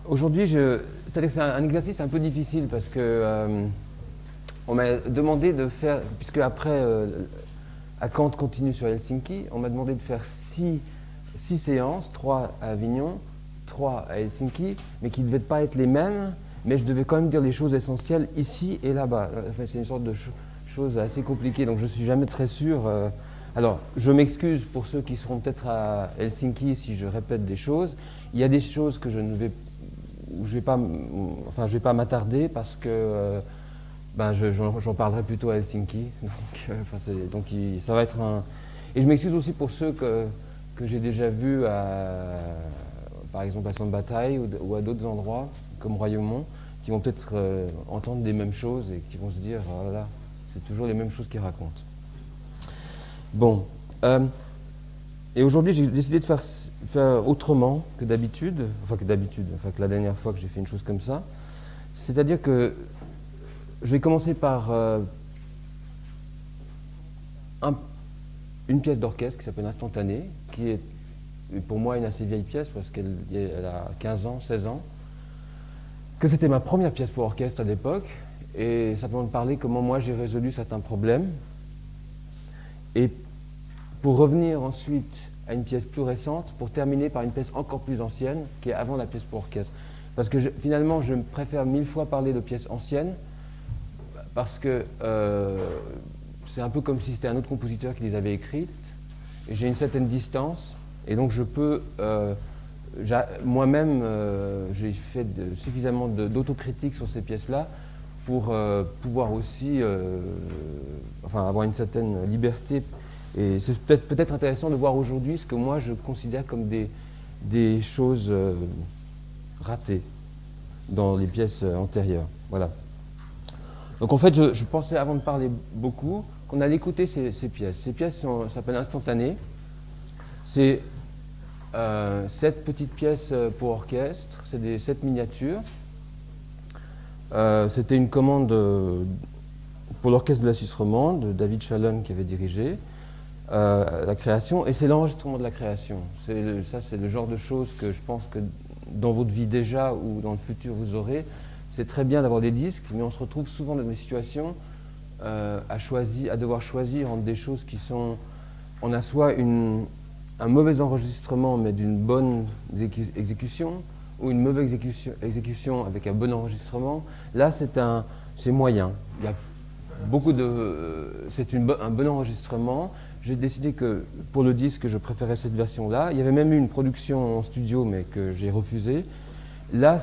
Aujourd'hui, c'est-à-dire que c'est un exercice un peu difficile parce que on m'a demandé de faire, puisque après à Kant continue sur Helsinki, on m'a demandé de faire six séances, 3 à Avignon, 3 à Helsinki, mais qui ne devaient pas être les mêmes, mais je devais quand même dire les choses essentielles ici et là-bas. Enfin, c'est une sorte de chose assez compliquée, donc je ne suis jamais très sûr. Alors, je m'excuse pour ceux qui seront peut-être à Helsinki si je répète des choses. Il y a des choses que je ne vais où je vais pas m'attarder parce que j'en parlerai plutôt à Helsinki. Ça va être un. Et je m'excuse aussi pour ceux que j'ai déjà vus par exemple à Sambathaï ou à d'autres endroits comme Royaumont, qui vont peut-être entendre des mêmes choses et qui vont se dire oh là là, c'est toujours les mêmes choses qu'ils racontent. Bon. Et aujourd'hui, j'ai décidé de faire autrement que d'habitude, enfin que la dernière fois que j'ai fait une chose comme ça. C'est-à-dire que je vais commencer par une pièce d'orchestre qui s'appelle Instantané, qui est pour moi une assez vieille pièce parce qu'elle a 15 ans, 16 ans, que c'était ma première pièce pour orchestre à l'époque, et simplement de parler comment moi j'ai résolu certains problèmes. Et pour revenir ensuite à une pièce plus récente, pour terminer par une pièce encore plus ancienne, qui est avant la pièce pour orchestre. Parce que finalement, je préfère 1000 fois parler de pièces anciennes, parce que c'est un peu comme si c'était un autre compositeur qui les avait écrites, et j'ai une certaine distance, et donc je peux, moi-même, j'ai fait suffisamment d'autocritique sur ces pièces-là pour pouvoir aussi avoir une certaine liberté. Et c'est peut-être intéressant de voir aujourd'hui ce que moi je considère comme des choses ratées dans les pièces antérieures. Voilà. Donc en fait, je pensais avant de parler beaucoup qu'on allait écouter ces pièces. Ces pièces s'appellent Instantané. C'est 7 petites pièces pour orchestre, c'est des 7 miniatures. C'était une commande pour l'orchestre de la Suisse romande, de David Chalon qui avait dirigé la création, et c'est l'enregistrement de la création. Ça, c'est le genre de choses que je pense que dans votre vie déjà ou dans le futur vous aurez. C'est très bien d'avoir des disques, mais on se retrouve souvent dans des situations à devoir choisir entre des choses qui sont... On a soit un mauvais enregistrement, mais d'une bonne exécution, ou une mauvaise exécution avec un bon enregistrement. Là, c'est moyen. Il y a c'est un bon enregistrement. J'ai décidé que pour le disque, je préférais cette version-là. Il y avait même eu une production en studio, mais que j'ai refusée. Là,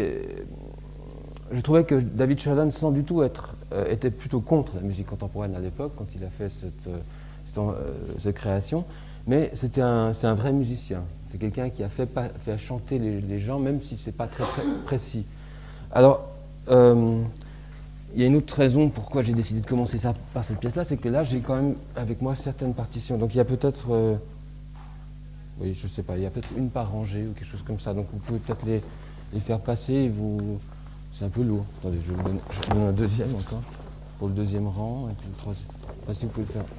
je trouvais que David Chalon, sans du tout était plutôt contre la musique contemporaine à l'époque, quand il a fait cette création. Mais c'est un vrai musicien. C'est quelqu'un qui a fait chanter les gens, même si c'est pas très précis. Alors, il y a une autre raison pourquoi j'ai décidé de commencer ça par cette pièce-là, c'est que là, j'ai quand même avec moi certaines partitions. Donc il y a peut-être, oui, je sais pas, il y a peut-être une par rangée ou quelque chose comme ça. Donc vous pouvez peut-être les faire passer et c'est un peu lourd. Attendez, je vous donne un deuxième encore, pour le deuxième rang, et puis le troisième. Enfin, si vous pouvez faire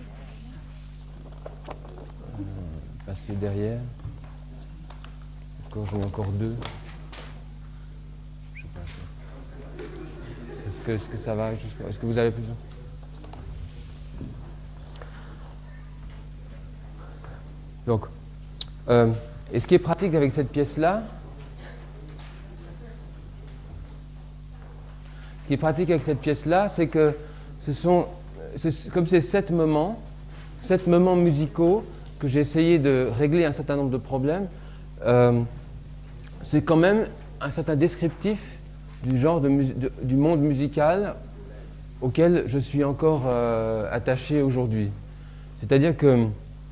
passer derrière. Encore, j'en ai encore 2. Je sais pas. Est-ce que ça va? Est-ce que vous avez besoin? Donc, et ce qui est pratique avec cette pièce-là, c'est que c'est comme ces 7 moments musicaux que j'ai essayé de régler un certain nombre de problèmes. C'est quand même un certain descriptif du genre du monde musical auquel je suis encore attaché aujourd'hui. C'est-à-dire que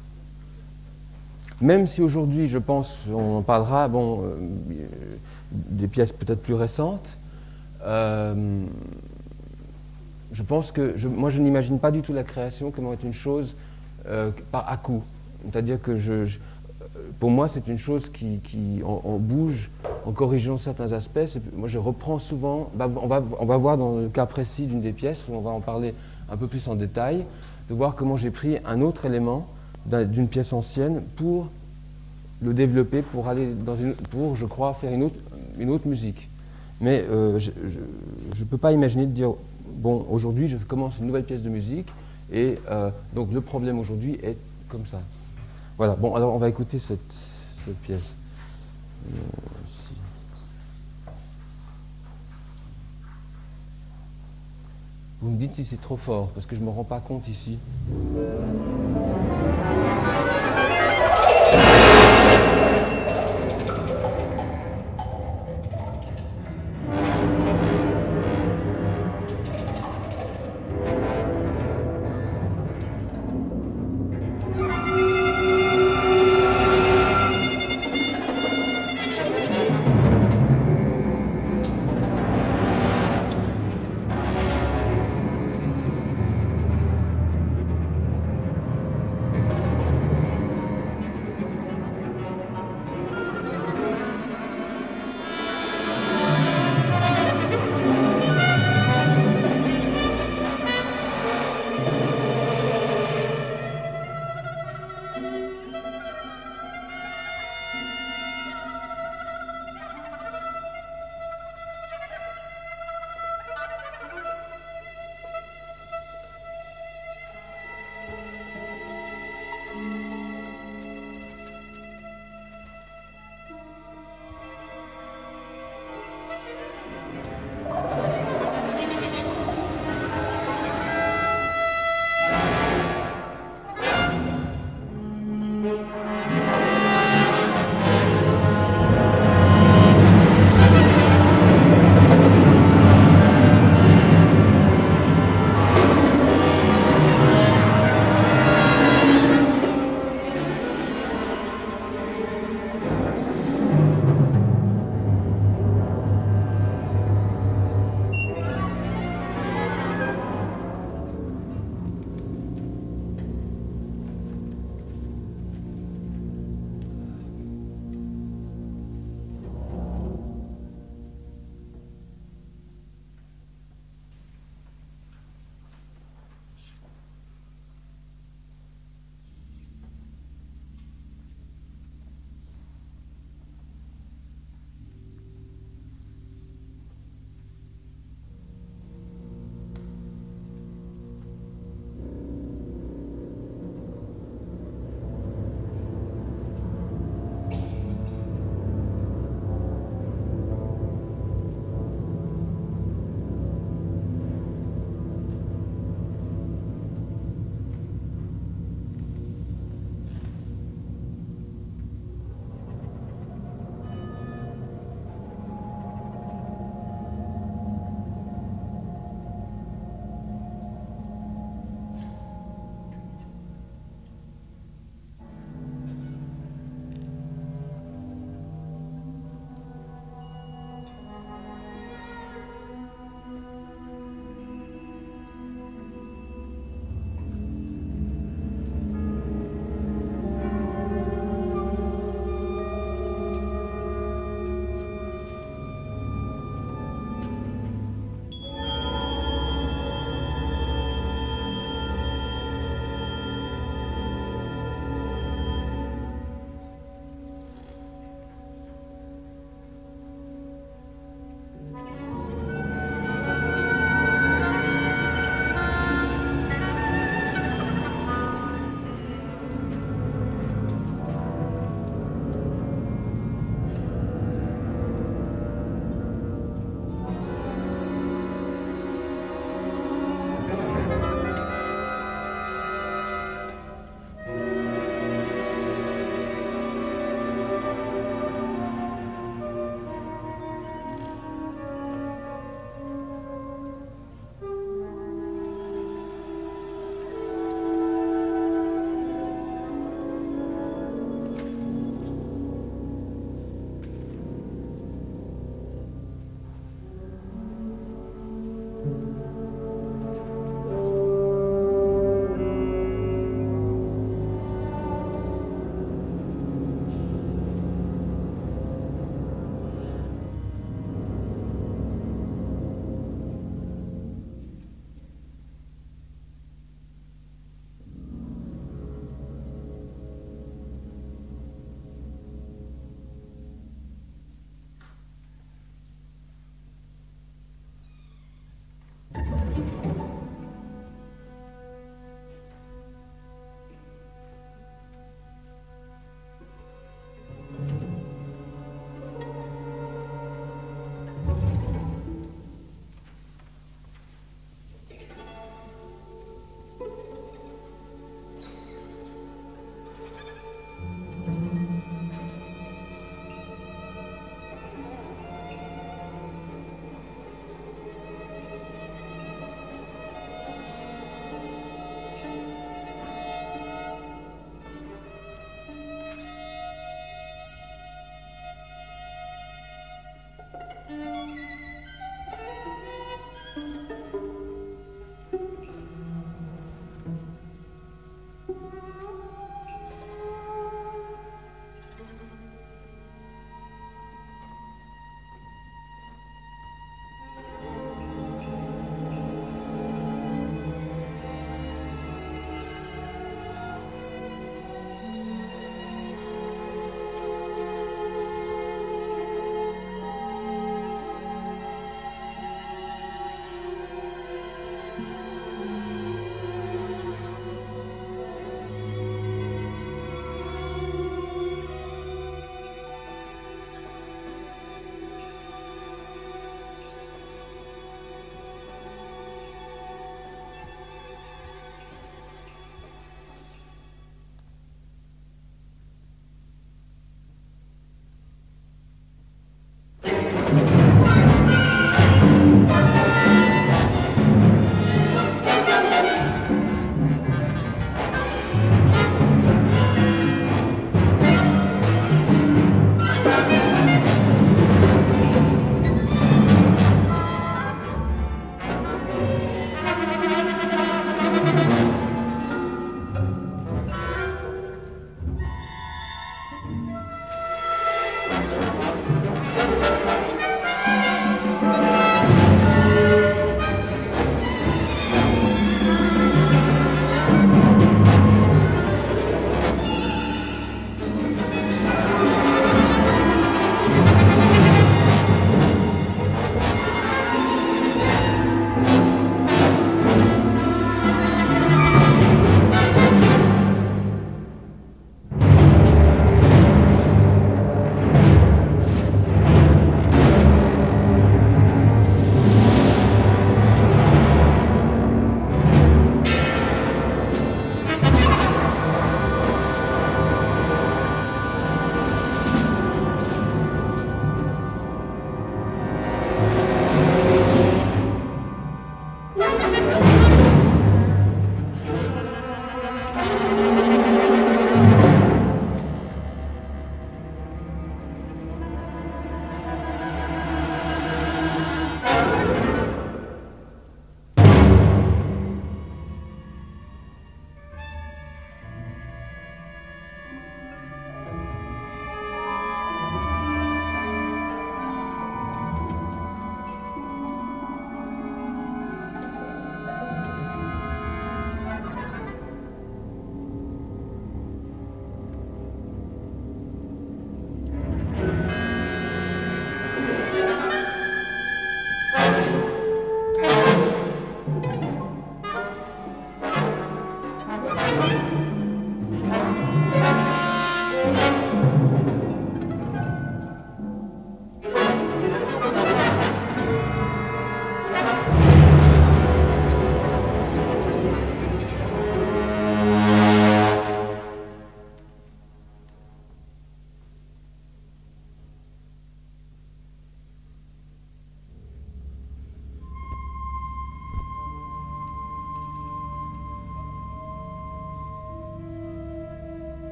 même si aujourd'hui, je pense, on en parlera, des pièces peut-être plus récentes, je pense que moi je n'imagine pas du tout la création comme être une chose à coup. C'est-à-dire que pour moi, c'est une chose qui en bouge, en corrigeant certains aspects. Moi, je reprends souvent, on va voir dans le cas précis d'une des pièces, où on va en parler un peu plus en détail, de voir comment j'ai pris un autre élément d'une pièce ancienne pour le développer pour aller pour, je crois, faire une autre musique. Mais je ne peux pas imaginer de dire, bon, aujourd'hui, je commence une nouvelle pièce de musique, et donc le problème aujourd'hui est comme ça. Voilà, bon, alors on va écouter cette pièce. Si. Vous me dites si c'est trop fort, parce que je ne me rends pas compte ici.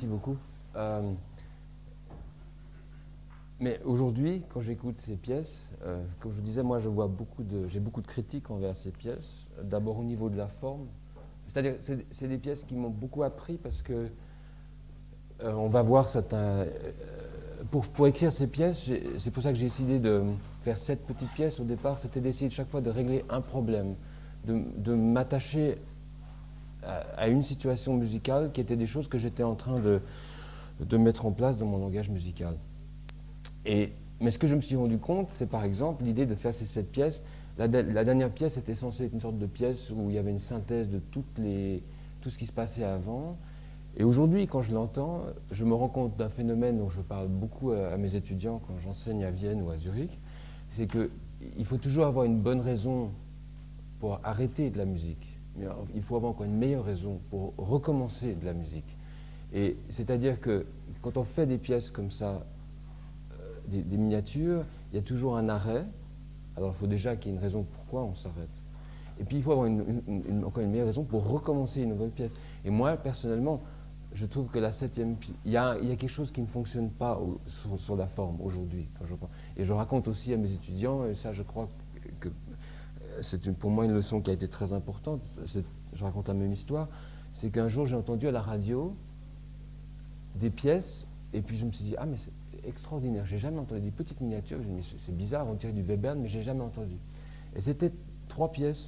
merci beaucoup. Mais aujourd'hui, quand j'écoute ces pièces, comme je vous disais, moi j'ai beaucoup de critiques envers ces pièces. D'abord au niveau de la forme. C'est-à-dire, c'est des pièces qui m'ont beaucoup appris parce que on va voir certains. Pour écrire ces pièces, c'est pour ça que j'ai décidé de faire 7 petites pièces au départ. C'était d'essayer chaque fois de régler un problème, de m'attacher à une situation musicale qui était des choses que j'étais en train de mettre en place dans mon langage musical. Mais ce que je me suis rendu compte, c'est par exemple l'idée de faire ces 7 pièces. La dernière pièce était censée être une sorte de pièce où il y avait une synthèse de tout ce qui se passait avant. Et aujourd'hui, quand je l'entends, je me rends compte d'un phénomène dont je parle beaucoup à mes étudiants quand j'enseigne à Vienne ou à Zurich, c'est qu'il faut toujours avoir une bonne raison pour arrêter de la musique. Mais il faut avoir encore une meilleure raison pour recommencer de la musique. Et c'est-à-dire que quand on fait des pièces comme ça, des miniatures, il y a toujours un arrêt. Alors il faut déjà qu'il y ait une raison pourquoi on s'arrête. Et puis il faut avoir encore une meilleure raison pour recommencer une nouvelle pièce. Et moi, personnellement, je trouve que la 7e pièce, il y a quelque chose qui ne fonctionne pas sur la forme aujourd'hui. Et je raconte aussi à mes étudiants, et ça je crois que c'est pour moi une leçon qui a été très importante, je raconte la même histoire, c'est qu'un jour j'ai entendu à la radio des pièces, et puis je me suis dit, ah mais c'est extraordinaire, j'ai jamais entendu des petites miniatures, je me suis dit, c'est bizarre, on dirait du Webern, mais j'ai jamais entendu. Et c'était 3 pièces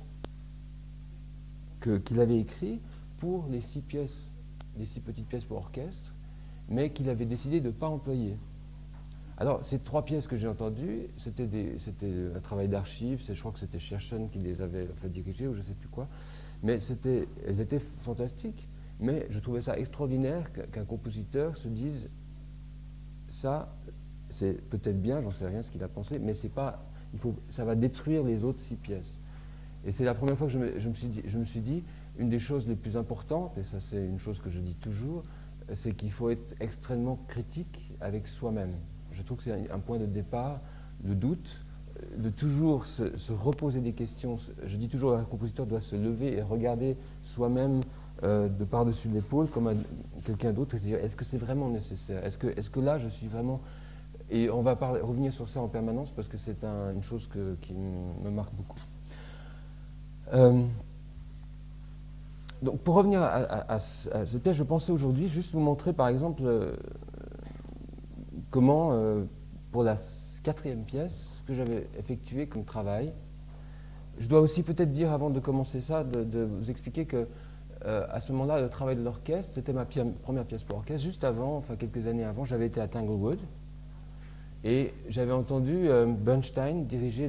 qu'il avait écrites pour les 6 pièces, les 6 petites pièces pour orchestre, mais qu'il avait décidé de ne pas employer. Alors, ces 3 pièces que j'ai entendues, c'était un travail d'archives, je crois que c'était Scherchen qui les avait dirigées, ou je ne sais plus quoi, mais elles étaient fantastiques. Mais je trouvais ça extraordinaire qu'un compositeur se dise, ça, c'est peut-être bien, j'en sais rien ce qu'il a pensé, mais c'est pas, ça va détruire les autres 6 pièces. Et c'est la première fois que je me suis dit, une des choses les plus importantes, et ça c'est une chose que je dis toujours, c'est qu'il faut être extrêmement critique avec soi-même. Je trouve que c'est un point de départ, le doute, de toujours se reposer des questions. Je dis toujours qu'un compositeur doit se lever et regarder soi-même de par-dessus l'épaule comme quelqu'un d'autre et se dire, est-ce que c'est vraiment nécessaire? Est-ce que là je suis vraiment... Et on va revenir sur ça en permanence parce que c'est une chose qui me marque beaucoup. Donc pour revenir à cette pièce, je pensais aujourd'hui juste vous montrer par exemple comment, pour la 4e pièce, ce que j'avais effectué comme travail. Je dois aussi peut-être dire avant de commencer ça, de vous expliquer que à ce moment-là, le travail de l'orchestre, c'était ma première pièce pour orchestre. Juste avant, enfin quelques années avant, j'avais été à Tanglewood et j'avais entendu Bernstein diriger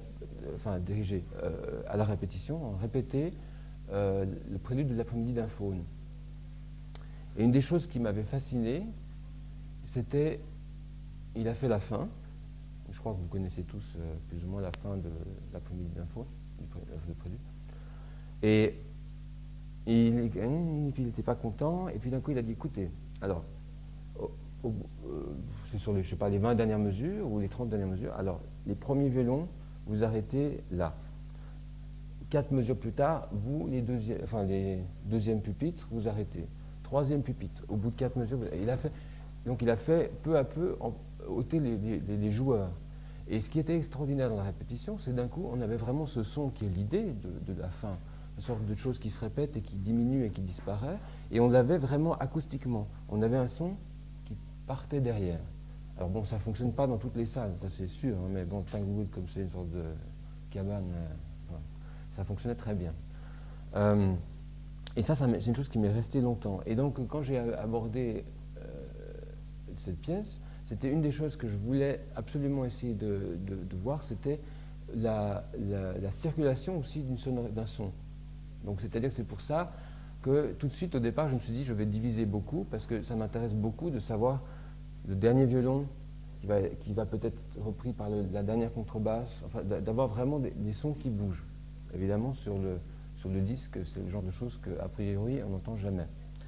à la répétition, répéter le prélude de l'après-midi d'un faune. Et une des choses qui m'avait fasciné, c'était, il a fait la fin, je crois que vous connaissez tous plus ou moins la fin de l'après-midi d'un faune, du prélude, et il n'était pas content, et puis d'un coup il a dit, écoutez, alors, c'est sur les 20 dernières mesures ou les 30 dernières mesures, alors les premiers violons, vous arrêtez là. 4 mesures plus tard, vous, les deuxièmes pupitres, vous arrêtez. 3e pupitre, au bout de 4 mesures, il a fait peu à peu ôter les joueurs. Et ce qui était extraordinaire dans la répétition, c'est d'un coup, on avait vraiment ce son qui est l'idée de la fin, une sorte de chose qui se répète et qui diminue et qui disparaît, et on l'avait vraiment acoustiquement. On avait un son qui partait derrière. Alors bon, ça ne fonctionne pas dans toutes les salles, ça c'est sûr, hein, mais bon, Tanglewood, comme c'est une sorte de cabane, ça fonctionnait très bien. Et ça c'est une chose qui m'est restée longtemps. Et donc, quand j'ai abordé cette pièce, c'était une des choses que je voulais absolument essayer de voir, c'était la circulation aussi d'un son. Donc, c'est-à-dire que c'est pour ça que tout de suite, au départ, je me suis dit, je vais diviser beaucoup, parce que ça m'intéresse beaucoup de savoir le dernier violon qui va peut-être être repris par la dernière contrebasse, enfin, d'avoir vraiment des sons qui bougent. Évidemment, sur le disque, c'est le genre de choses qu'a priori, on n'entend jamais.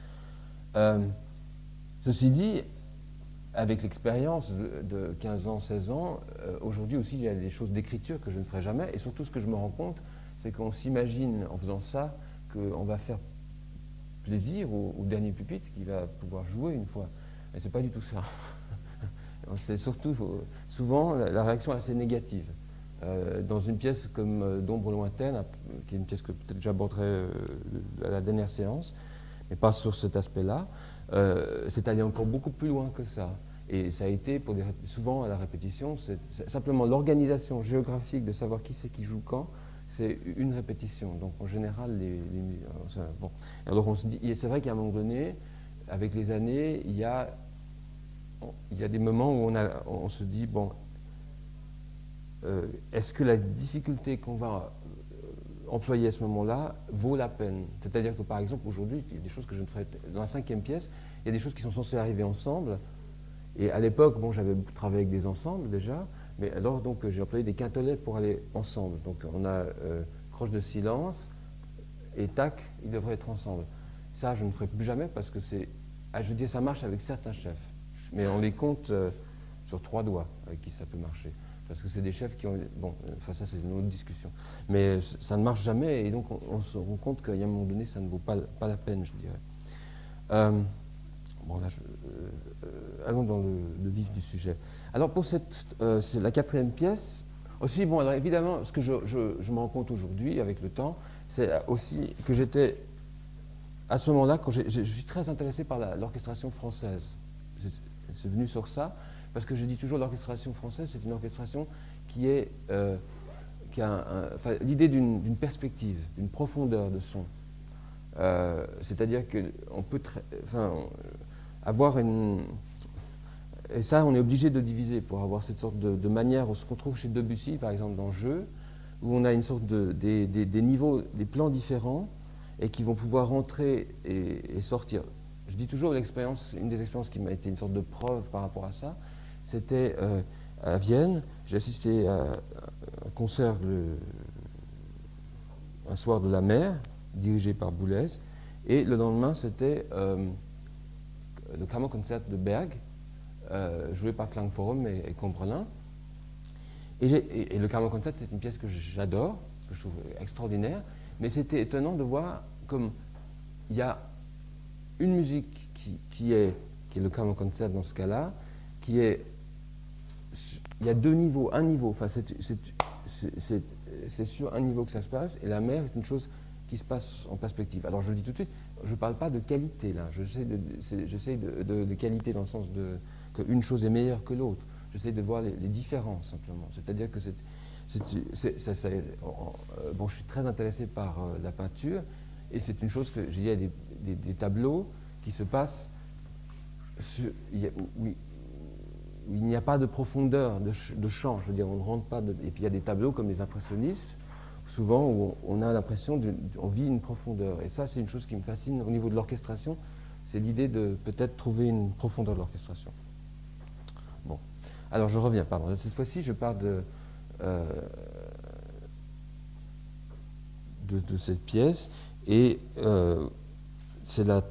Ceci dit, avec l'expérience de 15 ans, 16 ans, aujourd'hui aussi, il y a des choses d'écriture que je ne ferai jamais. Et surtout, ce que je me rends compte, c'est qu'on s'imagine, en faisant ça, qu'on va faire plaisir au dernier pupitre qui va pouvoir jouer une fois. Et c'est pas du tout ça. C'est surtout, souvent, la réaction est assez négative. Dans une pièce comme D'ombre lointaine, qui est une pièce que peut-être j'aborderai à la dernière séance, mais pas sur cet aspect-là, c'est aller encore beaucoup plus loin que ça. Et ça a été, souvent à la répétition, c'est simplement l'organisation géographique de savoir qui c'est qui joue quand, c'est une répétition. Donc en général, bon. Alors on se dit, c'est vrai qu'à un moment donné, avec les années, il y a des moments où on se dit, bon, est-ce que la difficulté qu'on va employer à ce moment-là vaut la peine? C'est-à-dire que par exemple, aujourd'hui, il y a des choses que je ne ferais dans la 5e pièce, il y a des choses qui sont censées arriver ensemble. Et à l'époque, bon, j'avais beaucoup travaillé avec des ensembles déjà, mais alors donc j'ai employé des quintolets pour aller ensemble. Donc on a croche de silence et tac, ils devraient être ensemble. Ça, je ne ferai plus jamais parce que je dis ça marche avec certains chefs, mais on les compte sur 3 doigts avec qui ça peut marcher. Parce que c'est des chefs qui ont... Bon, enfin ça c'est une autre discussion. Mais ça ne marche jamais et donc on se rend compte qu'il y a un moment donné, ça ne vaut pas la peine, je dirais. Bon là, allons dans le vif du sujet. Alors pour c'est la 4e pièce. Aussi, bon, alors évidemment, ce que je me rends compte aujourd'hui avec le temps, c'est aussi que j'étais, à ce moment-là, quand je suis très intéressé par l'orchestration française. C'est venu sur ça. Parce que je dis toujours l'orchestration française, c'est une orchestration qui a l'idée d'une perspective, d'une profondeur de son. C'est-à-dire qu'on peut avoir une... Et ça, on est obligé de diviser pour avoir cette sorte de manière, ce qu'on trouve chez Debussy, par exemple, dans Jeu, où on a une sorte des niveaux, des plans différents, et qui vont pouvoir rentrer et sortir. Je dis toujours l'expérience, une des expériences qui m'a été une sorte de preuve par rapport à ça, c'était à Vienne. J'ai assisté à un concert un soir de la mer, dirigé par Boulez, et le lendemain c'était le Kammerkonzert de Berg, joué par Klangforum et Combrelin. Et le Kammerkonzert, c'est une pièce que j'adore, que je trouve extraordinaire, mais c'était étonnant de voir comme il y a une musique qui est le Kammerkonzert dans ce cas-là, il y a 2 niveaux, un niveau, enfin c'est sur un niveau que ça se passe, et la mer est une chose qui se passe en perspective. Alors je le dis tout de suite, je ne parle pas de qualité là, j'essaie de qualité dans le sens qu'une chose est meilleure que l'autre, j'essaie de voir les différences simplement, c'est-à-dire que bon, je suis très intéressé par la peinture, et c'est une chose que il y a des tableaux qui se passent où il n'y a pas de profondeur de champ, je veux dire, on ne rentre pas et puis il y a des tableaux comme les impressionnistes, souvent où on a l'impression on vit une profondeur, et ça c'est une chose qui me fascine au niveau de l'orchestration, c'est l'idée de peut-être trouver une profondeur de l'orchestration. Bon, alors je reviens, pardon, cette fois-ci je parle de cette pièce, et c'est la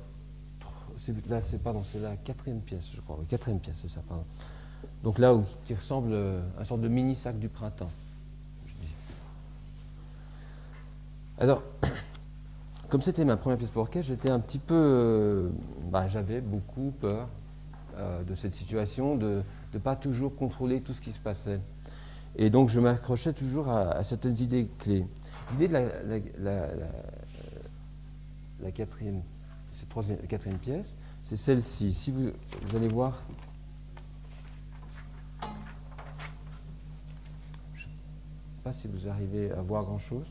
4e pièce, je crois. Oui, 4e pièce, c'est ça, pardon. Donc là, qui ressemble à une sorte de mini sac du printemps. Je dis. Alors, comme c'était ma première pièce pour orchestre, j'étais un petit peu... j'avais beaucoup peur de cette situation, de ne pas toujours contrôler tout ce qui se passait. Et donc, je m'accrochais toujours à certaines idées clés. L'idée de la 4e, cette 4e pièce, c'est celle-ci. Si vous allez voir, je ne sais pas si vous arrivez à voir grand-chose.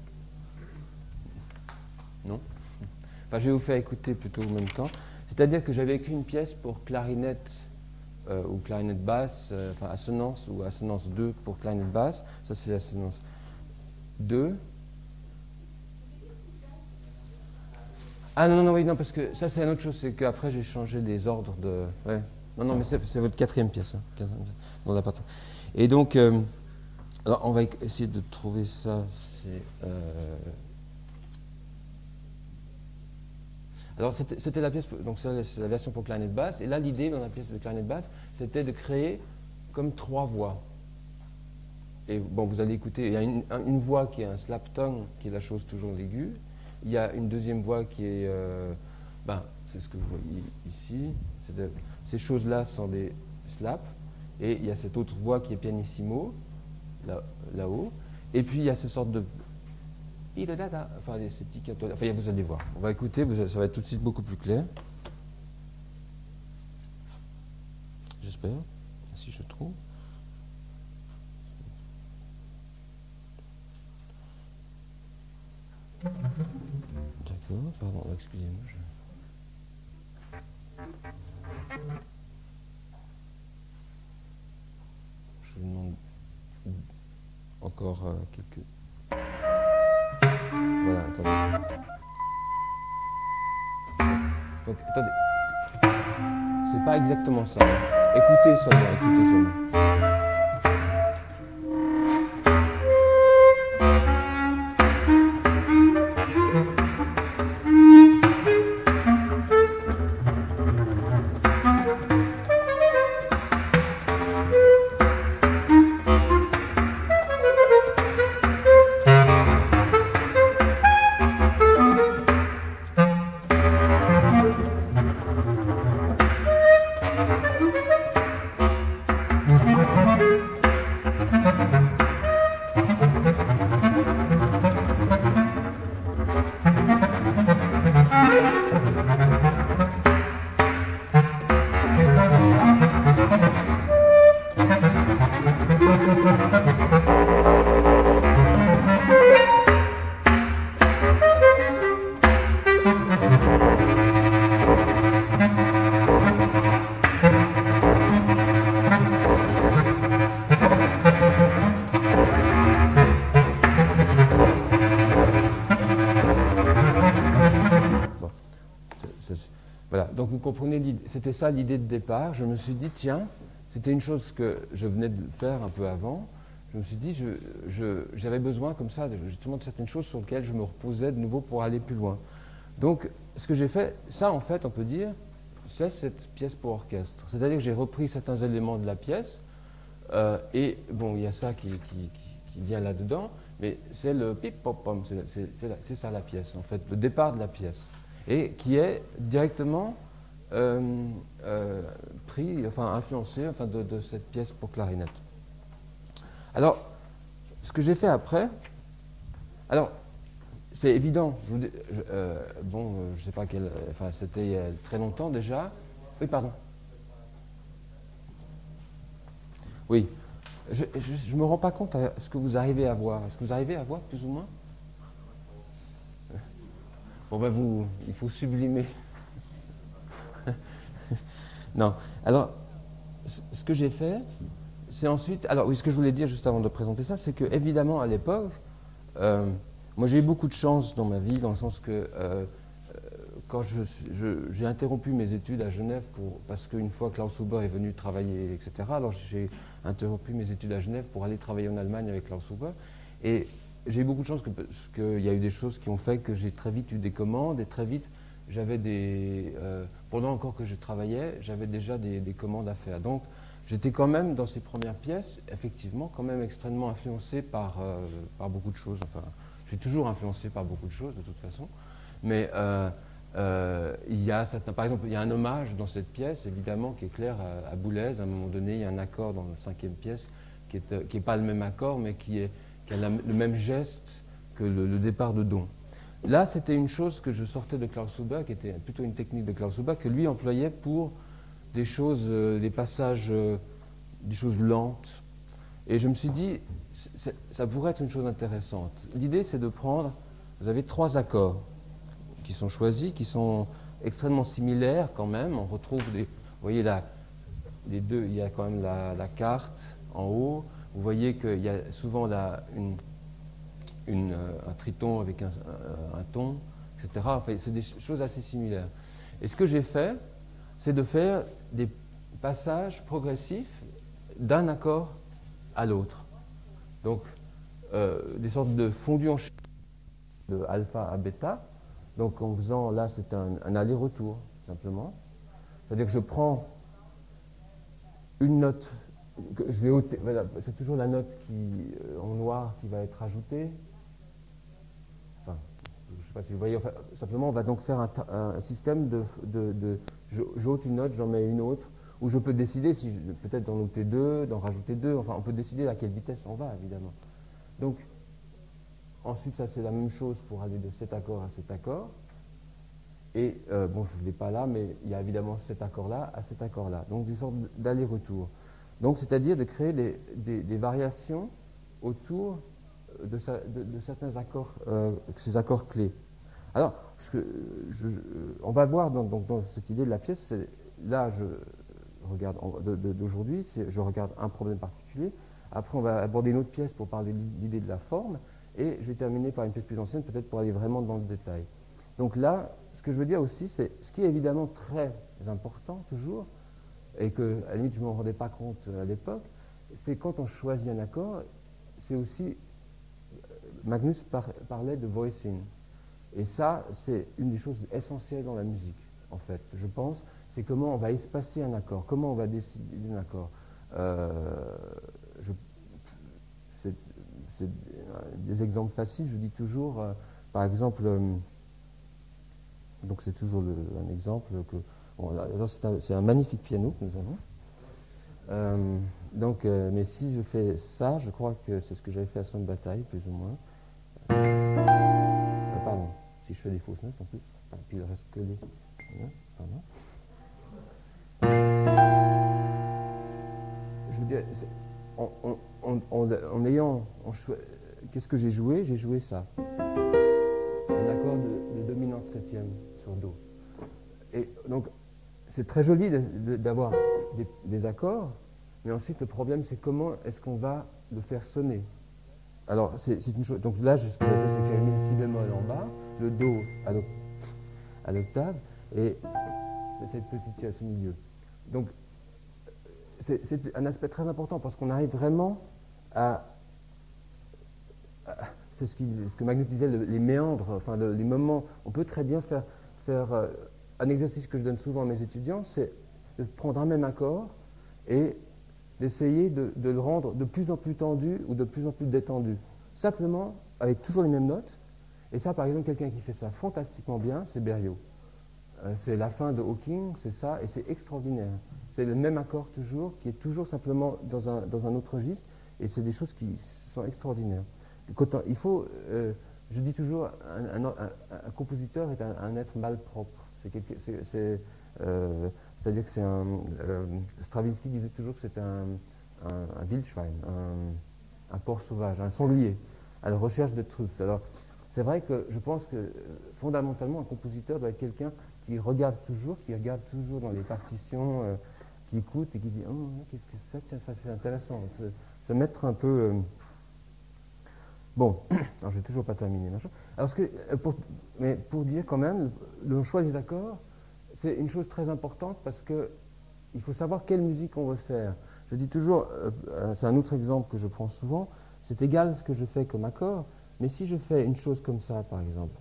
Non? Enfin, je vais vous faire écouter plutôt en même temps. C'est-à-dire que j'avais écrit une pièce pour clarinette ou clarinette basse, enfin assonance ou assonance 2 pour clarinette basse. Ça, c'est l'assonance 2. Ah non, oui, non, parce que ça c'est une autre chose, c'est qu'après j'ai changé des ordres de... Ouais. Non, mais c'est votre 4e pièce, hein, dans la partie. Et donc, alors on va essayer de trouver ça. Alors c'était la pièce, donc c'est la version pour clarinette basse, et là l'idée dans la pièce de clarinette basse, c'était de créer comme 3 voix. Et bon, vous allez écouter, il y a une voix qui est un slap tongue, qui est la chose toujours l'aiguë. Il y a une deuxième voix qui est ben, c'est ce que vous voyez ici. Ces choses-là sont des slaps. Et il y a cette autre voix qui est pianissimo, là-haut. Et puis il y a ce sorte de... Enfin, ces petits cantos. Enfin, vous allez voir. On va écouter, ça va être tout de suite beaucoup plus clair. J'espère, si je trouve. D'accord, pardon, excusez-moi. Je vous demande encore quelques... Voilà, attendez. Donc, attendez. C'est pas exactement ça. Écoutez seulement, écoutez seulement. Voilà, donc vous comprenez, c'était ça l'idée de départ. Je me suis dit, tiens, c'était une chose que je venais de faire un peu avant. Je me suis dit, j'avais besoin comme ça, justement, de certaines choses sur lesquelles je me reposais de nouveau pour aller plus loin. Donc, ce que j'ai fait, ça, en fait, on peut dire, c'est cette pièce pour orchestre. C'est-à-dire que j'ai repris certains éléments de la pièce, et bon, il y a ça qui vient là-dedans, mais c'est le pip-pop-pom, c'est ça la pièce, en fait, le départ de la pièce. Et qui est directement influencé de cette pièce pour clarinette. Alors, ce que j'ai fait après, alors, c'est évident, je ne sais pas c'était il y a très longtemps déjà. Oui, pardon. Oui, je ne me rends pas compte à ce que vous arrivez à voir. Est-ce que vous arrivez à voir plus ou moins? Bon, ben il faut sublimer. Non. Alors, ce que j'ai fait, c'est ensuite... Alors, oui, ce que je voulais dire juste avant de présenter ça, c'est que, évidemment, à l'époque, moi, j'ai eu beaucoup de chance dans ma vie, dans le sens que quand j'ai interrompu mes études à Genève, parce qu'une fois Klaus Huber est venu travailler, etc., alors j'ai interrompu mes études à Genève pour aller travailler en Allemagne avec Klaus Huber. Et j'ai eu beaucoup de chance parce qu'il y a eu des choses qui ont fait que j'ai très vite eu des commandes et très vite j'avais pendant encore que je travaillais, j'avais déjà des commandes à faire. Donc j'étais quand même dans ces premières pièces, effectivement, quand même extrêmement influencé par beaucoup de choses. Enfin, je suis toujours influencé par beaucoup de choses de toute façon. Mais il y a par exemple, il y a un hommage dans cette pièce, évidemment, qui est clair à Boulez. À un moment donné, il y a un accord dans la 5e pièce qui n'est pas le même accord, mais qui a le même geste que le départ de Don. Là, c'était une chose que je sortais de Klaus Huber, qui était plutôt une technique de Klaus Huber, que lui employait pour des choses, des passages, des choses lentes. Et je me suis dit, ça pourrait être une chose intéressante. L'idée, c'est de prendre, vous avez 3 accords qui sont choisis, qui sont extrêmement similaires quand même. On retrouve vous voyez là, les deux, il y a quand même la carte en haut. Vous voyez qu'il y a souvent là un triton avec un ton, etc. Enfin, c'est des choses assez similaires. Et ce que j'ai fait, c'est de faire des passages progressifs d'un accord à l'autre. Donc, des sortes de fondus en chaîne de alpha à bêta. Donc, en faisant, là, c'est un aller-retour, simplement. C'est-à-dire que je prends une note, que je vais ôter, voilà, c'est toujours la note en noir qui va être ajoutée. Enfin, je ne sais pas si vous voyez, enfin, simplement on va donc faire un système j'ôte une note, j'en mets une autre, où je peux décider, si peut-être d'en noter deux, d'en rajouter deux, enfin on peut décider à quelle vitesse on va évidemment. Donc ensuite ça c'est la même chose pour aller de cet accord à cet accord. Et bon, je ne l'ai pas là, mais il y a évidemment cet accord-là à cet accord-là. Donc des sortes d'aller-retour. Donc c'est-à-dire de créer des variations autour de certains accords, ces accords clés. Alors, on va voir dans cette idée de la pièce, là je regarde d'aujourd'hui, je regarde un problème particulier. Après on va aborder une autre pièce pour parler de l'idée de la forme. Et je vais terminer par une pièce plus ancienne, peut-être pour aller vraiment dans le détail. Donc là, ce que je veux dire aussi, c'est ce qui est évidemment très important toujours, et que à la limite je ne m'en rendais pas compte à l'époque, c'est quand on choisit un accord, c'est aussi, Magnus parlait de voicing. Et ça, c'est une des choses essentielles dans la musique, en fait, je pense, c'est comment on va espacer un accord, comment on va décider d'un accord. C'est des exemples faciles, je dis toujours, par exemple, donc c'est toujours un exemple que, bon, c'est un magnifique piano que nous avons. Mais si je fais ça, je crois que c'est ce que j'avais fait à Son Bataille, plus ou moins. Pardon, si je fais des fausses notes en plus, puis il reste que les. Pardon. Je veux dire, qu'est-ce que j'ai joué? J'ai joué ça. Un accord de dominante septième sur Do. Et donc, c'est très joli d'avoir des accords, mais ensuite le problème c'est comment est-ce qu'on va le faire sonner. Alors, c'est une chose. Donc là, ce que j'ai fait, c'est que j'ai mis le si bémol en bas, le Do à l'octave, et cette petite tierce au milieu. Donc, c'est un aspect très important parce qu'on arrive vraiment c'est ce que Magnus disait, les méandres, enfin les moments. On peut très bien faire un exercice que je donne souvent à mes étudiants, c'est de prendre un même accord et d'essayer de le rendre de plus en plus tendu ou de plus en plus détendu. Simplement avec toujours les mêmes notes. Et ça, par exemple, quelqu'un qui fait ça fantastiquement bien, c'est Berio. C'est la fin de Hawking, c'est ça, et c'est extraordinaire. C'est le même accord toujours, qui est toujours simplement dans un autre registre, et c'est des choses qui sont extraordinaires. Il faut, je dis toujours, un compositeur est un être malpropre. C'est-à-dire que c'est Stravinsky disait toujours que c'était un Wildschwein, un porc sauvage, un sanglier, à la recherche de truffes. Alors, c'est vrai que je pense que fondamentalement, un compositeur doit être quelqu'un qui regarde toujours dans les partitions, qui écoute et qui dit oh, qu'est-ce que c'est ça, tiens, ça c'est intéressant. Se mettre un peu. Bon, alors je n'ai toujours pas terminé. Alors, mais pour dire quand même, le choix des accords, c'est une chose très importante parce qu'il faut savoir quelle musique on veut faire. Je dis toujours, c'est un autre exemple que je prends souvent, c'est égal ce que je fais comme accord, mais si je fais une chose comme ça, par exemple.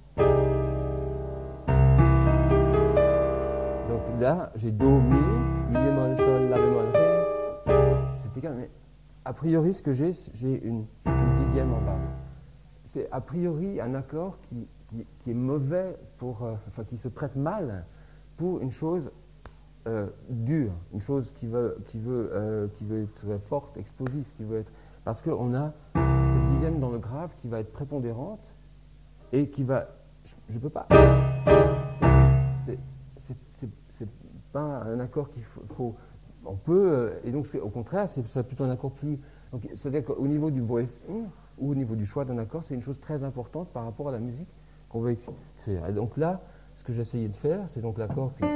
Donc là, j'ai Do, Mi, Mi bémol, Sol, La bémol, Ré. C'est égal, mais a priori, ce que j'ai une dixième en bas. C'est a priori un accord qui est mauvais enfin qui se prête mal pour une chose dure, une chose qui veut être forte, explosive, parce qu'on a cette dixième dans le grave qui va être prépondérante et qui va, je ne peux pas. C'est pas un accord qu'il faut. On peut, et donc au contraire, c'est plutôt un accord plus. C'est-à-dire qu'au niveau du voicing ou au niveau du choix d'un accord, c'est une chose très importante par rapport à la musique qu'on veut écrire. Et donc là, ce que j'ai essayé de faire, c'est donc l'accord qui.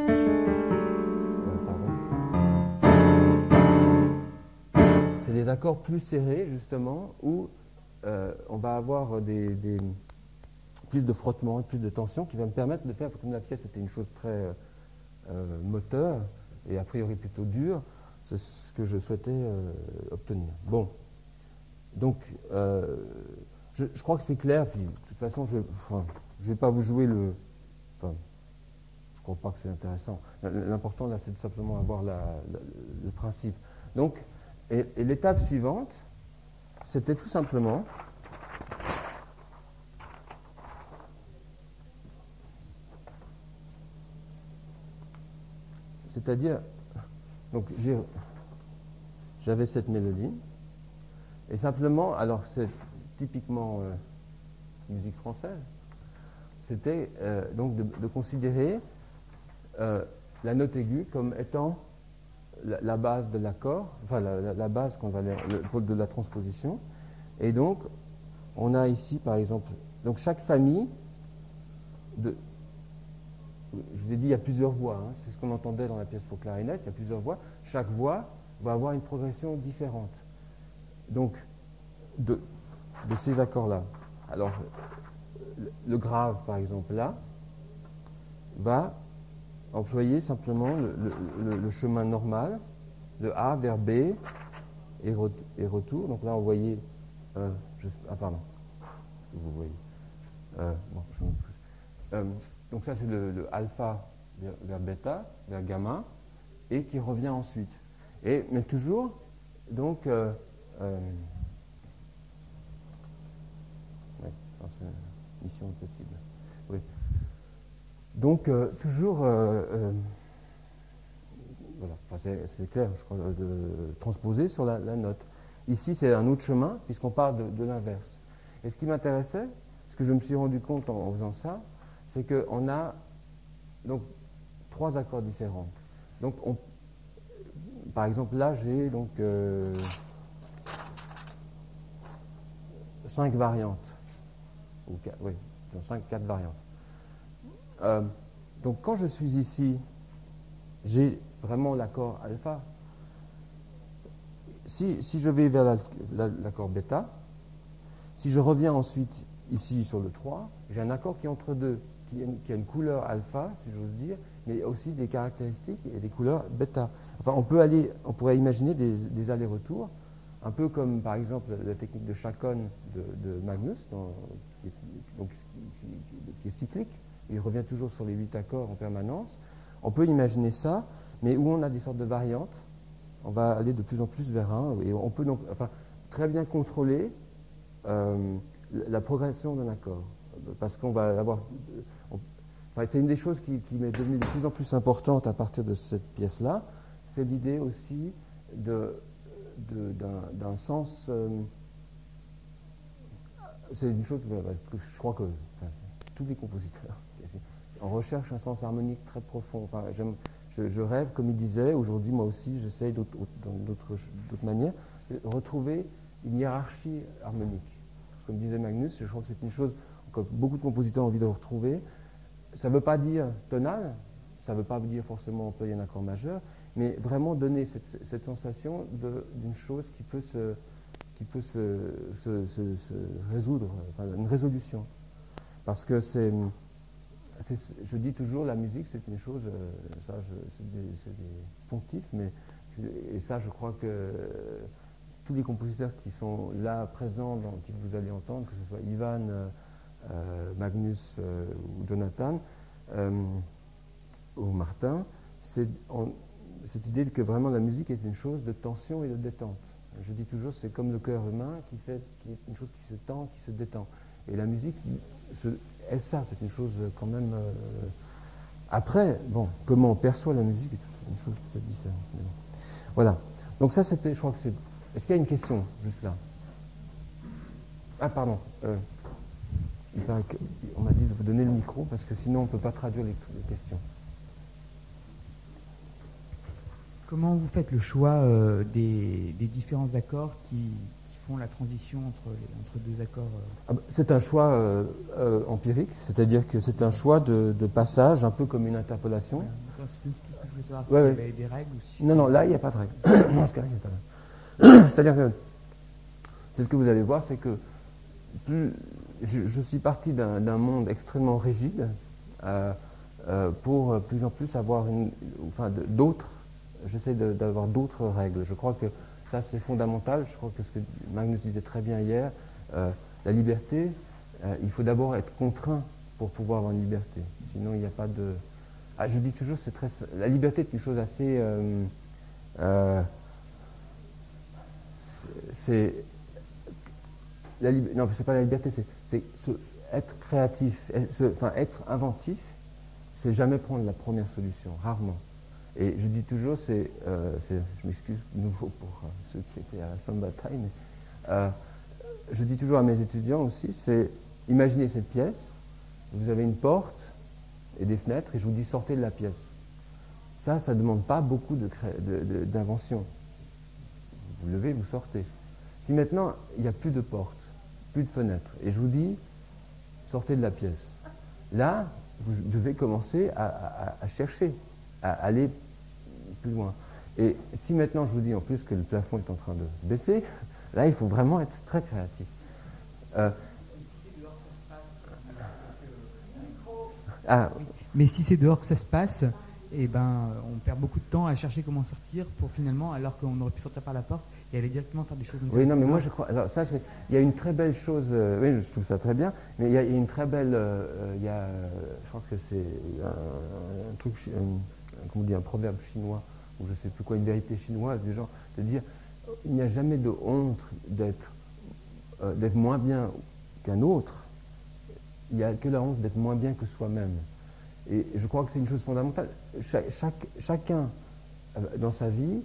C'est des accords plus serrés, justement, où on va avoir plus de frottement, plus de tension, qui va me permettre de faire, comme la pièce était une chose très moteur, et a priori plutôt dure, c'est ce que je souhaitais obtenir. Bon, donc, je crois que c'est clair, puis de toute façon, je ne vais pas vous jouer le... Enfin, je ne crois pas que c'est intéressant. L'important, là, c'est de simplement avoir le principe. Donc, et l'étape suivante, c'était tout simplement C'est-à-dire, donc j'avais cette mélodie, et simplement, alors c'est typiquement musique française, c'était donc de considérer la note aiguë comme étant la base de l'accord, enfin la base qu'on va de la transposition. Et donc, on a ici, par exemple, donc chaque famille, je vous ai dit, il y a plusieurs voix, hein, c'est ce qu'on entendait dans la pièce pour clarinette, il y a plusieurs voix. Chaque voix va avoir une progression différente. Donc, de ces accords-là. Alors, le grave, par exemple, là, va employer simplement le chemin normal, de A vers B et retour. Donc là, on voyait... ah, pardon. Est-ce que vous voyez bon, je me pousse. Donc ça, c'est le alpha vers bêta, vers gamma, et qui revient ensuite. Mais toujours, donc... c'est une mission impossible. Oui. Donc, toujours, voilà, enfin, c'est clair, je crois, de transposer sur la note. Ici, c'est un autre chemin, puisqu'on part de l'inverse. Et ce qui m'intéressait, ce que je me suis rendu compte en faisant ça, c'est qu'on a donc 3 accords différents. Donc, par exemple, là, j'ai donc 5 variantes. Ou 4, oui, 4 variantes. Donc quand je suis ici, j'ai vraiment l'accord alpha. Si je vais vers l'accord bêta, si je reviens ensuite ici sur le 3, j'ai un accord qui est entre deux, qui a une couleur alpha, si j'ose dire, mais aussi des caractéristiques et des couleurs bêta. Enfin, on pourrait imaginer des allers-retours, un peu comme par exemple la technique de Chacon de Magnus, qui est cyclique. Il revient toujours sur les 8 accords en permanence. On peut imaginer ça, mais où on a des sortes de variantes, on va aller de plus en plus vers un, et on peut donc très bien contrôler la progression d'un accord, parce qu'on va avoir... c'est une des choses qui m'est devenue de plus en plus importante à partir de cette pièce-là, c'est l'idée aussi d'un sens... c'est une chose que je crois que tous les compositeurs on recherche un sens harmonique très profond. Enfin, je rêve, comme il disait, aujourd'hui moi aussi j'essaye d'autres manières, de retrouver une hiérarchie harmonique. Comme disait Magnus, je crois que c'est une chose que beaucoup de compositeurs ont envie de retrouver. Ça ne veut pas dire tonal, ça ne veut pas dire forcément employer un accord majeur, mais vraiment donner cette sensation d'une chose qui peut se résoudre, enfin, une résolution. Parce que je dis toujours, la musique, c'est une chose, c'est des pontifs, et ça, je crois que tous les compositeurs qui sont là, présents, que vous allez entendre, que ce soit Ivan, Magnus ou Jonathan, ou Martin, c'est cette idée que vraiment la musique est une chose de tension et de détente. Je dis toujours, c'est comme le cœur humain qui est une chose qui se tend, qui se détend. Et la musique, est ça, c'est une chose quand même... Après, bon, comment on perçoit la musique est une chose peut-être différente. Bon. Voilà. Donc ça, c'était, je crois que c'est... Est-ce qu'il y a une question, juste là? Ah, pardon. Il paraît qu'on m'a dit de vous donner le micro, parce que sinon on ne peut pas traduire les questions. Comment vous faites le choix des différents accords qui font la transition entre deux accords C'est un choix empirique, c'est-à-dire que c'est un choix de passage, un peu comme une interpolation. Ouais, c'est tout ce que je voulais savoir, s'il y avait des règles ou si... Non, là, il n'y a pas de règles. Non, ce cas-là, il n'y a pas de règles. C'est-à-dire que, c'est ce que vous allez voir, c'est que je suis parti d'un monde extrêmement rigide pour plus en plus avoir d'autres. J'essaie d'avoir d'autres règles. Je crois que ça, c'est fondamental. Je crois que ce que Magnus disait très bien hier, la liberté, il faut d'abord être contraint pour pouvoir avoir une liberté. Sinon, il n'y a pas de... je dis toujours, la liberté est une chose assez... non, c'est pas la liberté, c'est être créatif, être inventif, c'est jamais prendre la première solution, rarement. Et je dis toujours, je m'excuse de nouveau pour ceux qui étaient à la Samba Time, mais je dis toujours à mes étudiants aussi, c'est imaginez cette pièce, vous avez une porte et des fenêtres, et je vous dis sortez de la pièce. Ça ne demande pas beaucoup d'invention. Vous levez, vous sortez. Si maintenant, il n'y a plus de porte, plus de fenêtre, et je vous dis sortez de la pièce, là, vous devez commencer à chercher, à aller plus loin. Et si maintenant je vous dis en plus que le plafond est en train de se baisser, là il faut vraiment être très créatif. Mais si c'est dehors que ça se passe, eh ben, on perd beaucoup de temps à chercher comment sortir pour finalement, alors qu'on aurait pu sortir par la porte et aller directement faire des choses intéressantes. Oui, non, mais moi je crois. Alors, ça, il y a une très belle chose. Oui, je trouve ça très bien. Mais il y a une très belle. Je crois que c'est un truc, comment on dit, un proverbe chinois, ou je ne sais plus quoi, une vérité chinoise, du genre de dire il n'y a jamais de honte d'être moins bien qu'un autre. Il n'y a que la honte d'être moins bien que soi-même. Et je crois que c'est une chose fondamentale. Chacun dans sa vie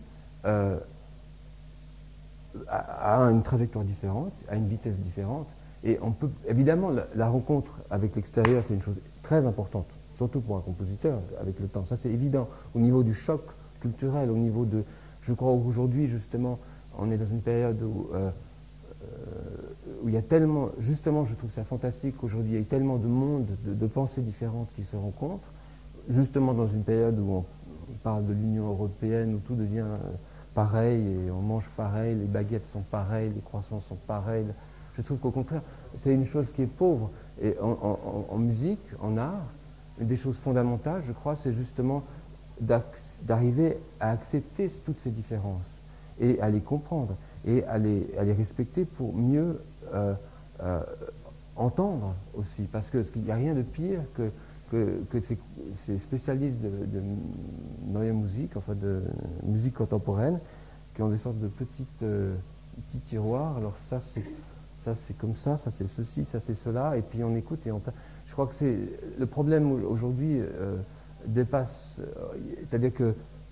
a une trajectoire différente, a une vitesse différente. Et on peut, évidemment, la rencontre avec l'extérieur, c'est une chose très importante, surtout pour un compositeur, avec le temps. Ça, c'est évident. Au niveau du choc culturel, au niveau de. Je crois qu'aujourd'hui, justement, on est dans une période où il y a tellement, justement, je trouve ça fantastique qu'aujourd'hui, il y a tellement de mondes, de pensées différentes qui se rencontrent, justement dans une période où on parle de l'Union européenne, où tout devient pareil, et on mange pareil, les baguettes sont pareilles, les croissants sont pareils. Je trouve qu'au contraire, c'est une chose qui est pauvre. Et en musique, en art, une des choses fondamentales, je crois, c'est justement d'arriver à accepter toutes ces différences et à les comprendre et à les respecter pour mieux entendre aussi. Parce qu'il n'y a rien de pire que ces spécialistes de neue musique, enfin de musique contemporaine, qui ont des sortes de petits tiroirs. Alors ça c'est comme ça c'est ceci, ça c'est cela, et puis on écoute et on... Je crois que le problème aujourd'hui dépasse... c'est-à-dire que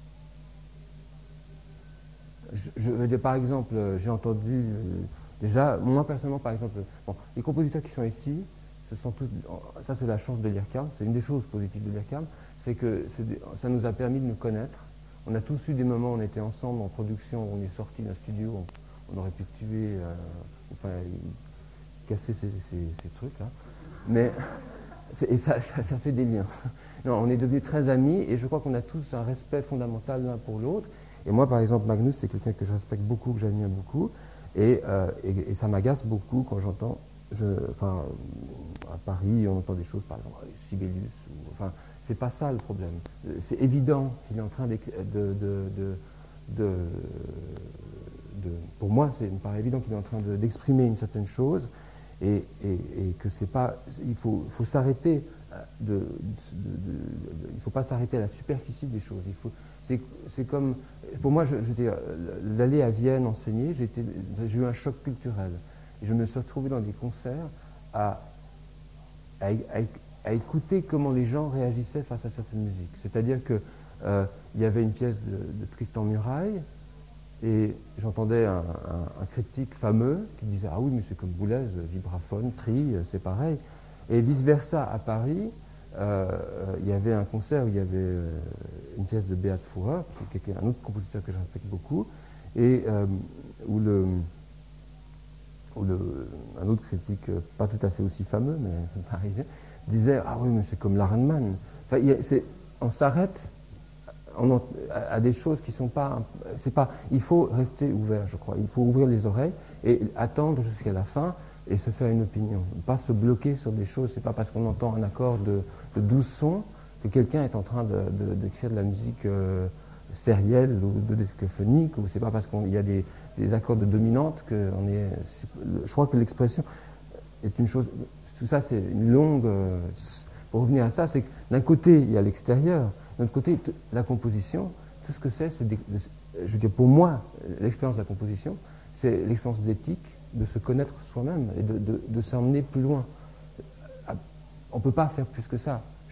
je veux dire, par exemple, j'ai entendu déjà, moi personnellement, par exemple, les compositeurs qui sont ici, ce sont tous, ça c'est la chance de l'IRCAM, c'est une des choses positives de l'IRCAM, c'est que ça nous a permis de nous connaître. On a tous eu des moments où on était ensemble en production, où on est sorti d'un studio, on aurait pu tuer, enfin, casser ces trucs-là. Mais, et ça fait des liens. Non, on est devenus très amis et je crois qu'on a tous un respect fondamental l'un pour l'autre. Et moi, par exemple, Magnus, c'est quelqu'un que je respecte beaucoup, que j'admire beaucoup. Et ça m'agace beaucoup quand j'entends, à Paris, on entend des choses, par exemple, Sibelius. Enfin, c'est pas ça le problème. C'est évident qu'il est en train pour moi, il me paraît évident qu'il est en train d'exprimer une certaine chose et que c'est pas, il faut s'arrêter il ne faut pas s'arrêter à la superficie des choses. C'est comme, pour moi, d'aller à Vienne enseigner, j'ai eu un choc culturel. Et je me suis retrouvé dans des concerts à écouter comment les gens réagissaient face à certaines musiques. C'est-à-dire qu'il y avait une pièce de Tristan Muraille, et j'entendais un critique fameux qui disait « Ah oui, mais c'est comme Boulez, vibraphone, tri, c'est pareil ». Et vice-versa, à Paris, il y avait un concert où il y avait une pièce de Beat Fourer, qui est un autre compositeur que je respecte beaucoup, et où un autre critique, pas tout à fait aussi fameux, mais parisien, disait « Ah oui, mais c'est comme l'Arenman ». Enfin, on s'arrête à des choses qui sont pas... Il faut rester ouvert, je crois. Il faut ouvrir les oreilles et attendre jusqu'à la fin et se faire une opinion. Pas se bloquer sur des choses. C'est pas parce qu'on entend un accord de 12 sons que quelqu'un est en train d'écrire de la musique sérielle ou de décaphonique, ou c'est pas parce qu'il y a des accords de dominante qu'on est... Je crois que l'expression est une chose... Tout ça, c'est une longue... Pour revenir à ça, c'est que d'un côté, il y a l'extérieur, d'un autre côté, la composition, tout ce que c'est je veux dire, pour moi, l'expérience de la composition, c'est l'expérience d'éthique, de se connaître soi-même et de s'emmener plus loin. On ne peut pas faire plus que ça.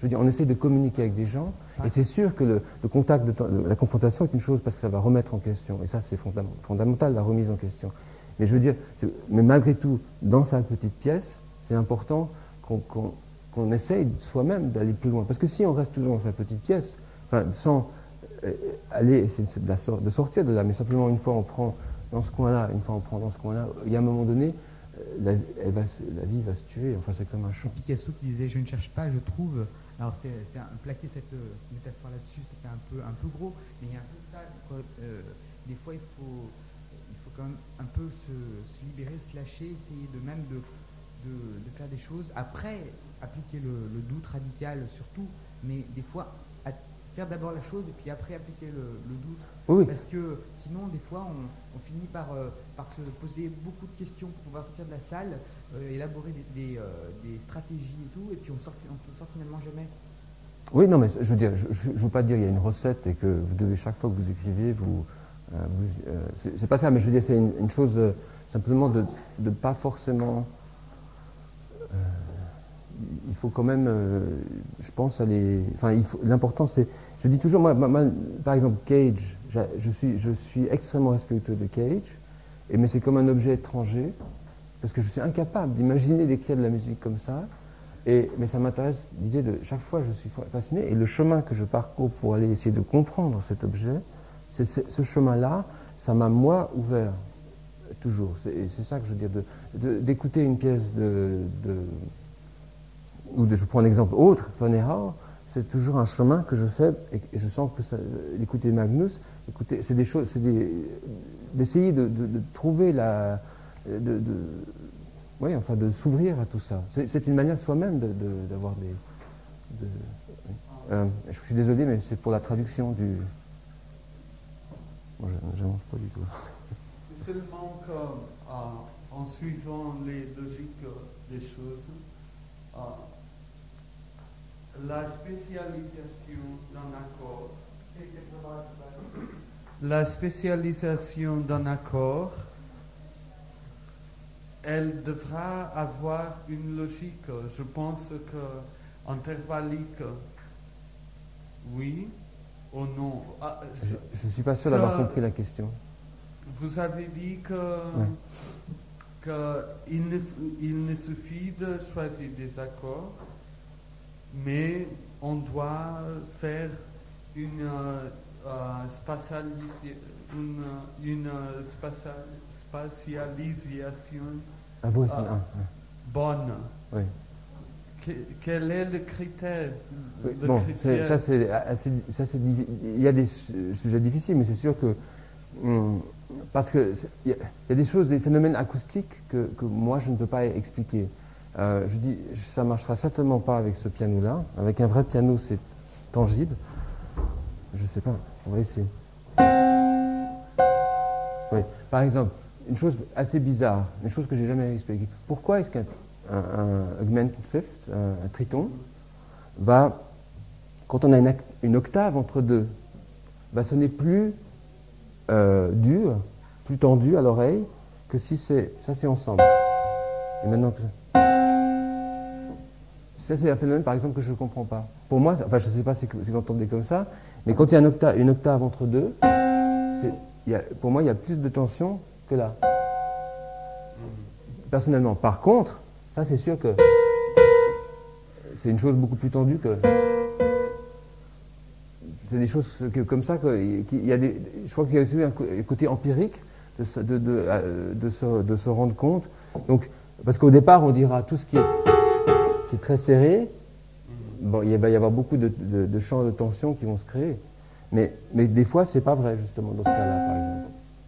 veux dire, on essaie de communiquer avec des gens, et c'est sûr que le contact, la confrontation est une chose parce que ça va remettre en question, et ça c'est fondamental, la remise en question. Mais je veux dire, mais malgré tout, dans sa petite pièce, c'est important qu'on essaye soi-même d'aller plus loin. Parce que si on reste toujours dans sa petite pièce, enfin, sans aller essayer de sortir de là, mais simplement une fois on prend dans ce coin-là, une fois on prend dans ce coin-là, il y a un moment donné, la vie va se tuer, enfin c'est comme un champ. Picasso qui disait « je ne cherche pas, je trouve ». Alors plaquer cette métaphore là-dessus, ça fait un peu gros, mais il y a un peu ça. Des fois, il faut quand même un peu se libérer, se lâcher, essayer de faire des choses. Après, appliquer le doute radical surtout, mais des fois, faire d'abord la chose et puis après appliquer le doute. Oui. Parce que sinon, des fois, on finit par se poser beaucoup de questions pour pouvoir sortir de la salle, élaborer des stratégies et tout, et puis on sort finalement jamais. Oui, non, mais je veux dire, je veux pas dire qu'il y a une recette et que vous devez, chaque fois que vous écrivez, c'est pas ça, mais je veux dire, c'est une chose simplement de pas forcément... il faut quand même, je pense, aller... Enfin, l'important, c'est... Je dis toujours, moi, par exemple, Cage, je suis extrêmement respectueux de Cage, mais c'est comme un objet étranger, parce que je suis incapable d'imaginer d'écrire de la musique comme ça, mais ça m'intéresse l'idée de... Chaque fois, je suis fasciné, et le chemin que je parcours pour aller essayer de comprendre cet objet, ce chemin-là, ça m'a, moi, ouvert, toujours. C'est ça que je veux dire, d'écouter une pièce je prends un exemple autre, Fonehar, c'est toujours un chemin que je fais, et je sens que d'écouter Magnus, c'est des choses, d'essayer de trouver de s'ouvrir à tout ça. C'est une manière soi-même d'avoir je suis désolé, mais c'est pour la traduction du... Moi, je n'avance pas du tout. C'est seulement qu'en suivant les logiques des choses, la spécialisation d'un accord, elle devra avoir une logique. Je pense que intervallique, oui ou non. Je ne suis pas sûr d'avoir compris la question. Vous avez dit qu'il ne suffit de choisir des accords, mais on doit faire une spatialisation bonne. Oui. Quel est le critère? Il y a des sujets difficiles, mais c'est sûr que parce que il y a des choses, des phénomènes acoustiques que moi je ne peux pas expliquer. Je dis, ça marchera certainement pas avec ce piano-là. Avec un vrai piano, c'est tangible. Je sais pas, on va essayer. Oui. Par exemple, une chose assez bizarre, une chose que j'ai jamais expliquée. Pourquoi est-ce qu'un augmented fifth, un triton, va, quand on a une octave entre deux, va sonner plus dur, plus tendu à l'oreille que si c'est ensemble. Et maintenant que ça, c'est un phénomène, par exemple, que je ne comprends pas. Pour moi, enfin, je ne sais pas si vous entendez comme ça, mais quand il y a une octave entre deux, pour moi, il y a plus de tension que là. Personnellement. Par contre, ça, c'est sûr que c'est une chose beaucoup plus tendue que... C'est des choses comme ça, je crois qu'il y a aussi un côté empirique de se rendre compte. Donc, parce qu'au départ, on dira tout ce qui est très serré, bon, il va y avoir beaucoup de champs de tension qui vont se créer. Mais des fois, c'est pas vrai, justement, dans ce cas-là, par exemple.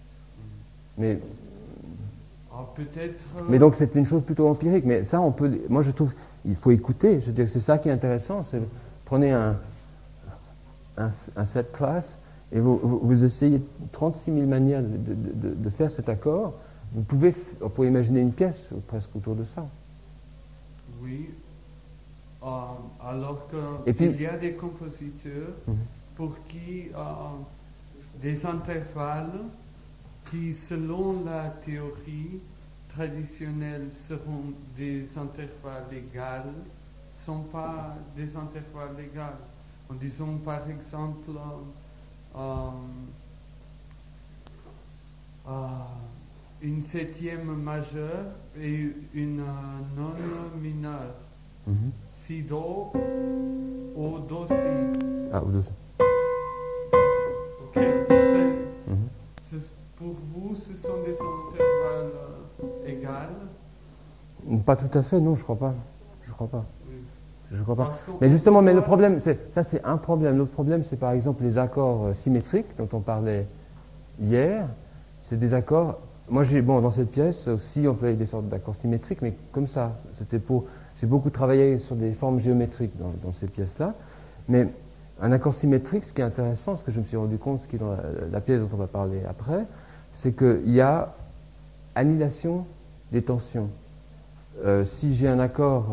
Mais donc, c'est une chose plutôt empirique. Mais ça, moi, je trouve, il faut écouter. Je veux dire, c'est ça qui est intéressant. Prenez un set class et vous essayez 36 000 manières de faire cet accord. On pourrait imaginer une pièce presque autour de ça. Oui. Alors qu'il y a des compositeurs pour qui des intervalles qui, selon la théorie traditionnelle, seront des intervalles égaux, sont pas des intervalles égaux. En disant par exemple une septième majeure et une non mineure. Si do ou do si. Ah, ou 2. Ok. Pour vous, ce sont des intervalles égaux? Pas tout à fait, non, je crois pas. Je crois pas. Oui. Je crois pas. Parce qu'on Mais justement, peut mais le voir- problème, ça c'est un problème. L'autre problème, c'est par exemple les accords symétriques dont on parlait hier. C'est des accords. Moi, dans cette pièce aussi, on peut des sortes d'accords symétriques, mais comme ça. J'ai beaucoup travaillé sur des formes géométriques dans ces pièces-là. Mais un accord symétrique, ce qui est intéressant, ce que je me suis rendu compte, ce qui est dans la pièce dont on va parler après, c'est qu'il y a annihilation des tensions. Si j'ai un accord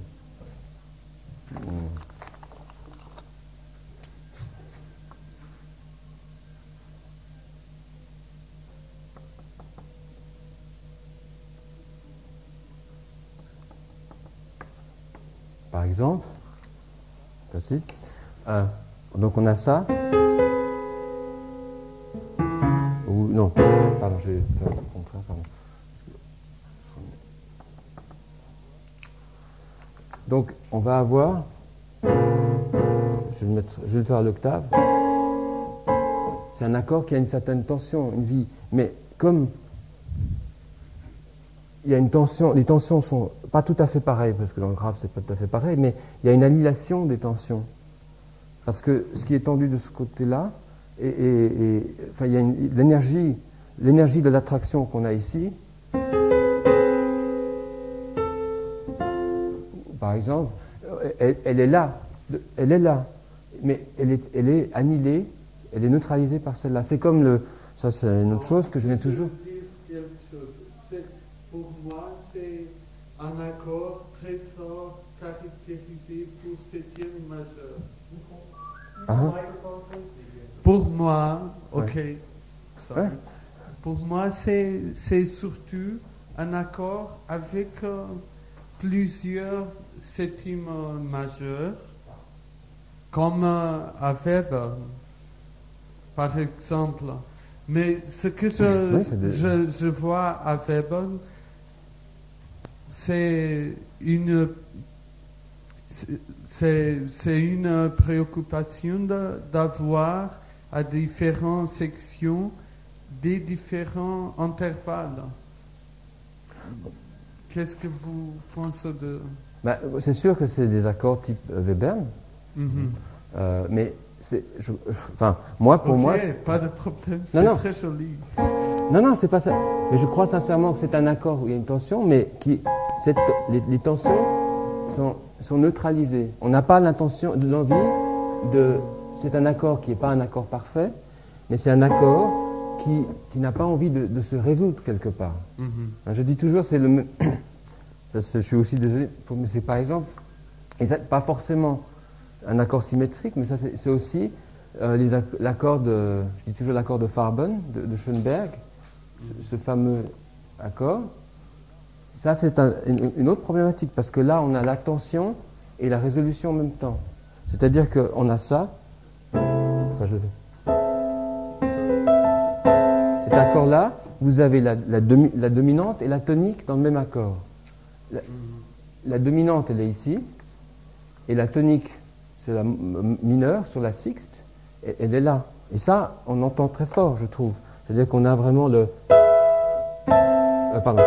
par exemple, facile. Donc on a ça. Ou non, pardon, je vais faire le contraire, pardon. Donc on va avoir, je vais le faire à l'octave. C'est un accord qui a une certaine tension, une vie, mais comme il y a une tension, les tensions sont pas tout à fait pareilles, parce que dans le graphe c'est pas tout à fait pareil, mais il y a une annihilation des tensions. Parce que ce qui est tendu de ce côté-là, enfin, il y a l'énergie de l'attraction qu'on a ici, par exemple, elle est là, mais elle est annihilée, elle est neutralisée par celle-là. C'est comme ça c'est une autre chose que je viens toujours. Je veux dire quelque chose. Pour moi, c'est un accord très fort caractérisé pour septième majeur. Pour moi, ok. Sorry. Ouais. Pour moi, c'est surtout un accord avec plusieurs septièmes majeurs, comme à Weber, par exemple. Mais ce que je vois à Weber, c'est une préoccupation d'avoir à différentes sections des différents intervalles. Qu'est-ce que vous pensez de... C'est sûr que c'est des accords type Webern, mais moi, pour moi... pas de problème, Non. très joli. Non, c'est pas ça. Mais je crois sincèrement que c'est un accord où il y a une tension, mais les tensions sont neutralisées. On n'a pas l'envie de... C'est un accord qui n'est pas un accord parfait, mais c'est un accord qui n'a pas envie de se résoudre quelque part. Je dis toujours, c'est le... je suis aussi désolé, mais c'est par exemple, pas forcément un accord symétrique, mais ça c'est aussi l'accord je dis toujours l'accord de Farben, de Schoenberg, ce fameux accord. Ça c'est une autre problématique, parce que là on a la tension et la résolution en même temps. C'est-à-dire qu'on a ça, enfin je le fais. Cet accord-là, vous avez la dominante et la tonique dans le même accord. La dominante, elle est ici, et la tonique, c'est la mineure sur la sixte, elle est là. Et ça, on entend très fort, je trouve. C'est-à-dire qu'on a vraiment le... pardon.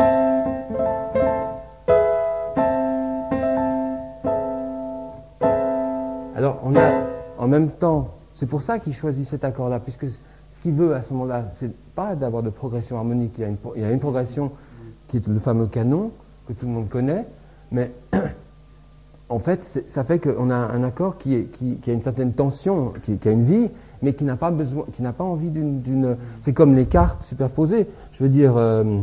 Alors, on a en même temps, c'est pour ça qu'il choisit cet accord-là, puisque ce qu'il veut à ce moment-là, c'est pas d'avoir de progression harmonique. Il y a une progression qui est le fameux canon, que tout le monde connaît, mais en fait, ça fait qu'on a un accord qui a une certaine tension, qui a une vie, mais qui n'a pas envie d'une... C'est comme les cartes superposées. Je veux dire,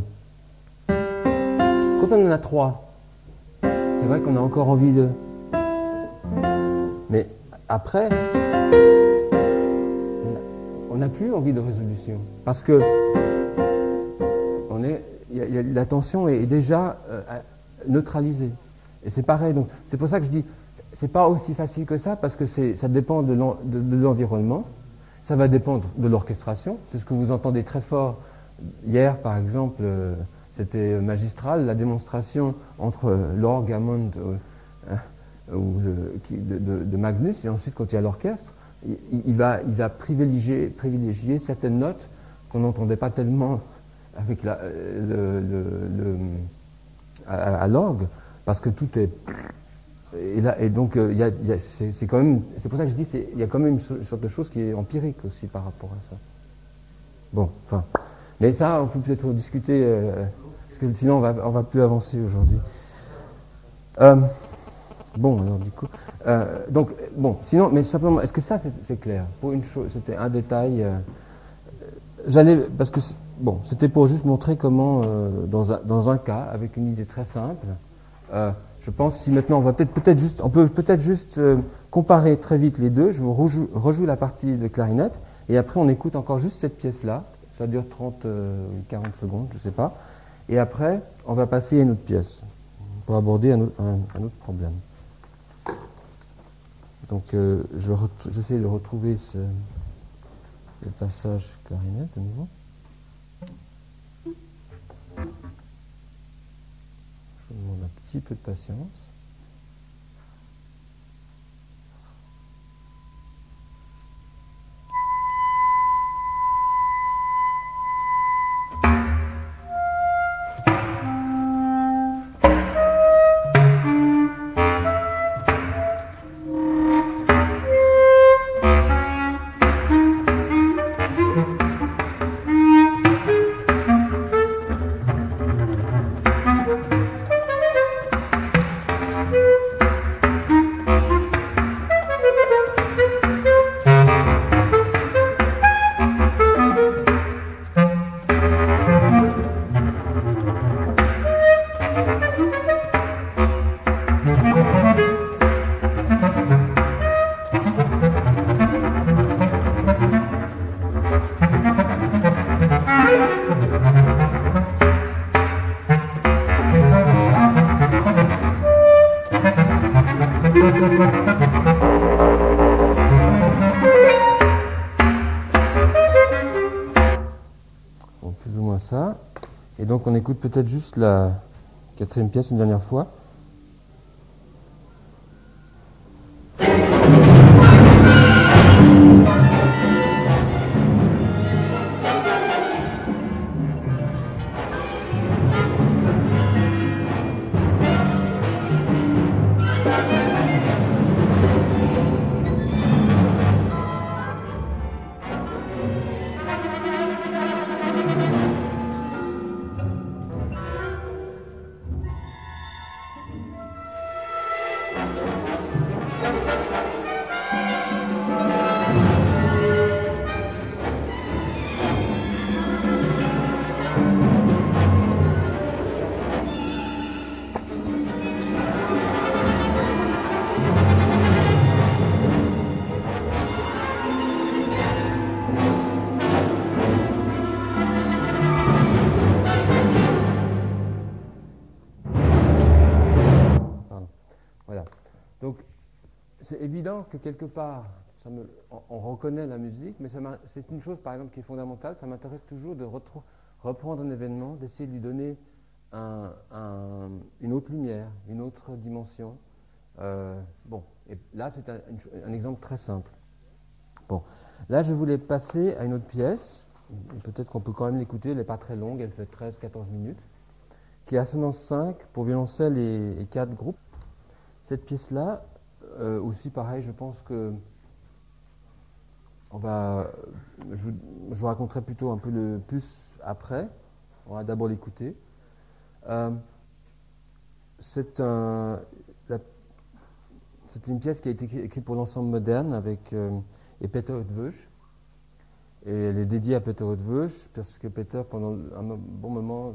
quand on en a 3, c'est vrai qu'on a encore envie de... Mais après, on n'a plus envie de résolution, parce que la tension est déjà neutralisée. Et c'est pareil, donc c'est pour ça que je dis, c'est pas aussi facile que ça, parce que ça dépend de l'environnement, ça va dépendre de l'orchestration, c'est ce que vous entendez très fort. Hier, par exemple, c'était magistral, la démonstration entre l'orgue Hammond de Magnus, et ensuite quand il y a l'orchestre, il va privilégier certaines notes qu'on n'entendait pas tellement avec à l'orgue, parce que tout est... Et donc, c'est quand même... C'est pour ça que je dis il y a quand même une sorte de chose qui est empirique aussi par rapport à ça. Bon, enfin... Mais ça, on peut peut-être discuter, parce que sinon on va plus avancer aujourd'hui. Bon, alors du coup... donc, bon, sinon, mais simplement, est-ce que ça, c'est clair? Pour une chose, c'était un détail... parce que, bon, c'était pour juste montrer comment, dans un cas, avec une idée très simple, je pense si maintenant on peut peut-être juste comparer très vite les deux. Je vous rejoue la partie de clarinette, et après on écoute encore juste cette pièce-là. Ça dure 30 ou 40 secondes, je ne sais pas. Et après, on va passer à une autre pièce pour aborder un autre problème. Donc, j'essaie de retrouver le passage clarinette de nouveau. Je vous demande un petit peu de patience. Bon, plus ou moins ça. Et donc on écoute peut-être juste la quatrième pièce une dernière fois. Voilà. Donc, c'est évident que quelque part, on reconnaît la musique, mais c'est une chose, par exemple, qui est fondamentale. Ça m'intéresse toujours de reprendre un événement, d'essayer de lui donner une autre lumière, une autre dimension. Bon, et là, c'est un exemple très simple. Bon, là, je voulais passer à une autre pièce. Peut-être qu'on peut quand même l'écouter, elle n'est pas très longue, elle fait 13-14 minutes, qui est Assonance 5 pour violoncelle et 4 groupes. Cette pièce-là, aussi pareil, je pense que je vous raconterai plutôt un peu le plus après. On va d'abord l'écouter. C'est une pièce qui a été écrite pour l'ensemble moderne avec et Peter Eötvös. Et elle est dédiée à Peter Eötvös parce que Peter, pendant un bon moment,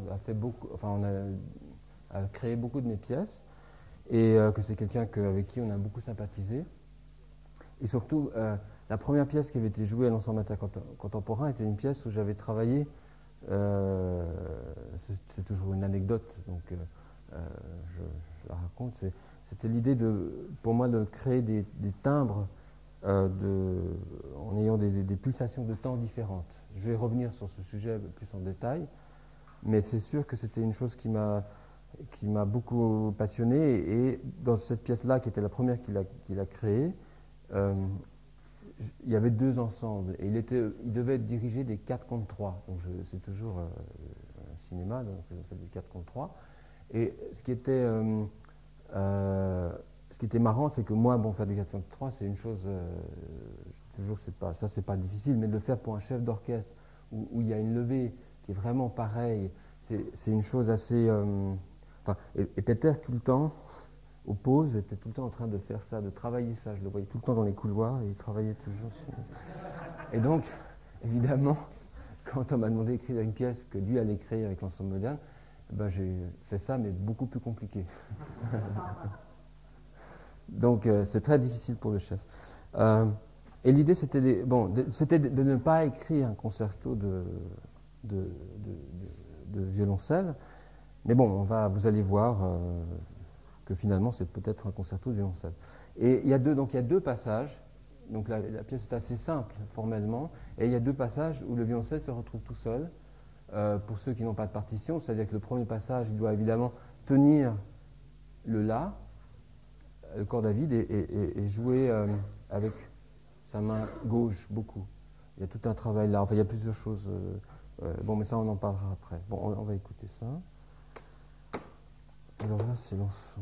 a créé beaucoup de mes pièces et que c'est quelqu'un avec qui on a beaucoup sympathisé. Et surtout, la première pièce qui avait été jouée à l'ensemble contemporain était une pièce où j'avais travaillé. C'est toujours une anecdote. Donc, je, je la raconte, c'était l'idée pour moi de créer des timbres en ayant des pulsations de temps différentes. Je vais revenir sur ce sujet plus en détail, mais c'est sûr que c'était une chose qui m'a beaucoup passionné, et dans cette pièce-là, qui était la première qu'il a créée, il y avait 2 ensembles, et il devait être dirigé des 4 contre 3. Donc c'est toujours un cinéma, donc on fait des 4 contre 3. Et ce qui était marrant, c'est que moi, faire des 4 contre 3, c'est une chose, toujours, c'est pas difficile, mais de le faire pour un chef d'orchestre, où il y a une levée qui est vraiment pareille, c'est une chose assez... et Peter, tout le temps, aux pauses, était tout le temps en train de faire ça, de travailler ça. Je le voyais tout le temps dans les couloirs, et il travaillait toujours sur... Et donc, évidemment, quand on m'a demandé d'écrire une pièce que lui allait créer avec l'ensemble moderne, j'ai fait ça, mais beaucoup plus compliqué. Donc, c'est très difficile pour le chef. Et l'idée, c'était de ne pas écrire un concerto de violoncelle, mais bon, vous allez voir que finalement, c'est peut-être un concerto de violoncelle. Et il y a 2 passages. Donc la pièce est assez simple formellement, et il y a 2 passages où le violoncelle se retrouve tout seul. Pour ceux qui n'ont pas de partition, c'est-à-dire que le premier passage, il doit évidemment tenir le La, le corde à vide, et jouer avec sa main gauche beaucoup. Il y a tout un travail là, il y a plusieurs choses. Mais ça, on en parlera après. Bon, on va écouter ça. Alors là, c'est l'ensemble.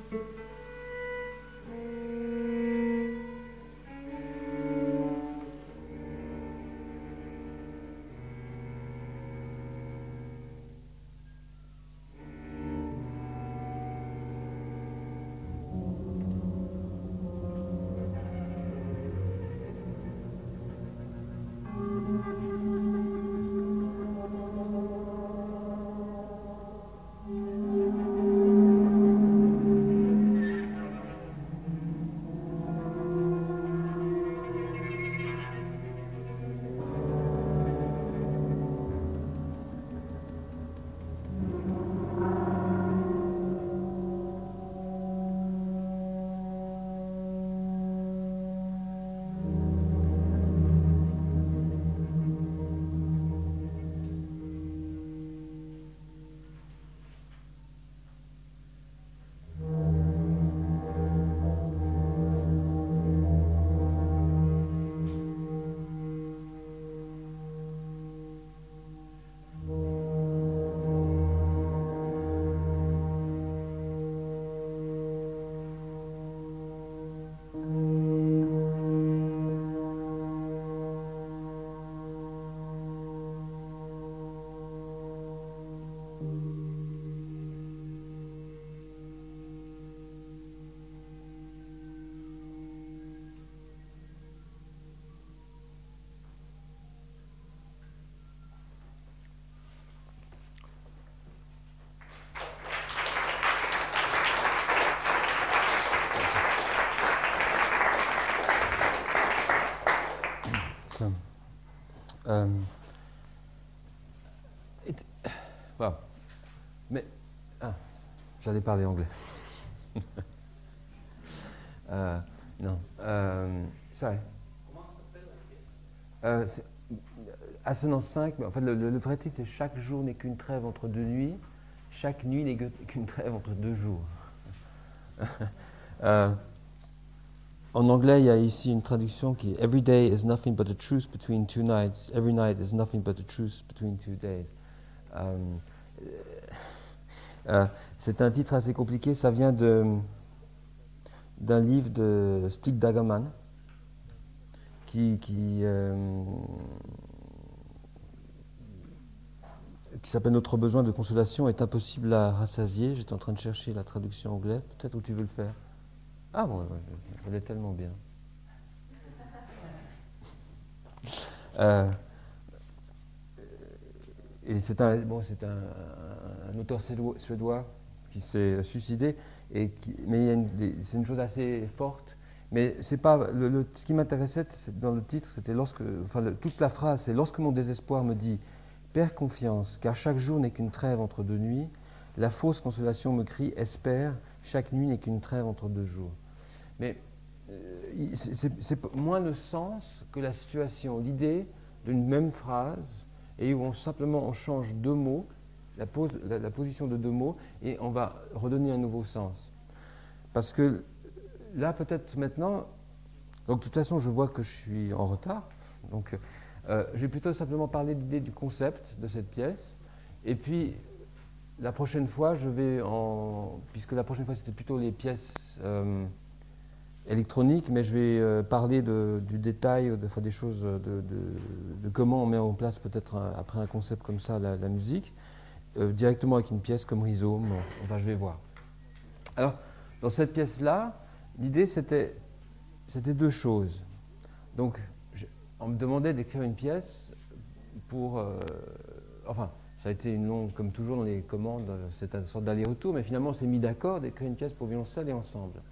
Wow. Mais j'allais parler anglais. Non. Sorry. Comment s'appelle la pièce? Assonance 5, mais en fait le vrai titre c'est Chaque jour n'est qu'une trêve entre deux nuits, chaque nuit n'est qu'une trêve entre deux jours. En anglais, il y a ici une traduction qui est Every day is nothing but a truce between two nights. Every night is nothing but a truce between two days. C'est un titre assez compliqué. Ça vient d'un livre de Stig Dagerman qui s'appelle Notre besoin de consolation est impossible à rassasier. J'étais en train de chercher la traduction anglaise. Peut-être où tu veux le faire. Ah bon, elle est tellement bien. Et c'est un auteur suédois qui s'est suicidé, mais c'est une chose assez forte. Mais c'est pas ce qui m'intéressait dans le titre, c'était toute la phrase, c'est lorsque mon désespoir me dit perds confiance, car chaque jour n'est qu'une trêve entre deux nuits. La fausse consolation me crie espère, chaque nuit n'est qu'une trêve entre deux jours. Mais c'est moins le sens que la situation, l'idée d'une même phrase, et où on change deux mots, la position de deux mots, et on va redonner un nouveau sens. Parce que là, peut-être maintenant, donc de toute façon, je vois que je suis en retard, donc je vais plutôt simplement parler de l'idée du concept de cette pièce, et puis la prochaine fois, puisque la prochaine fois c'était plutôt les pièces électroniques, mais je vais parler du détail, des choses, de comment on met en place peut-être après un concept comme ça la musique, directement avec une pièce comme Rhizome, enfin je vais voir. Alors, dans cette pièce-là, l'idée c'était deux choses. Donc, on me demandait d'écrire une pièce pour... ça a été une longue, comme toujours dans les commandes, c'est une sorte d'aller-retour, mais finalement on s'est mis d'accord d'écrire une pièce pour violoncelle et ensemble.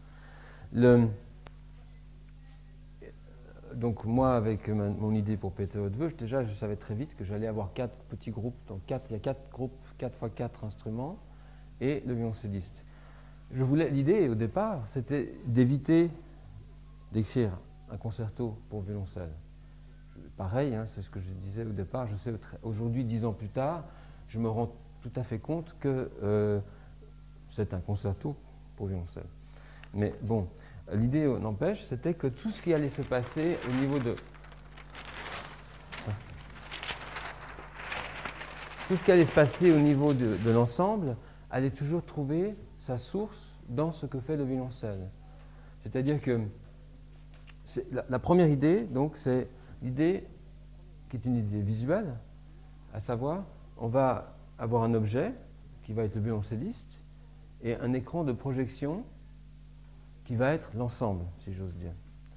Donc moi, avec mon idée pour Peter Hauteveu, déjà je savais très vite que j'allais avoir 4 petits groupes, donc il y a 4 groupes, 4 x 4 instruments, et le violoncelliste. L'idée au départ, c'était d'éviter d'écrire un concerto pour violoncelle. Pareil, c'est ce que je disais au départ, je sais aujourd'hui, 10 ans plus tard, je me rends tout à fait compte que c'est un concerto pour violoncelle. Mais bon, l'idée, n'empêche, c'était que tout ce qui allait se passer au niveau de... Tout ce qui allait se passer au niveau de l'ensemble allait toujours trouver sa source dans ce que fait le violoncelle. C'est-à-dire que la première idée, donc, c'est l'idée qui est une idée visuelle, à savoir, on va avoir un objet qui va être le violoncelliste et un écran de projection qui va être l'ensemble, si j'ose dire.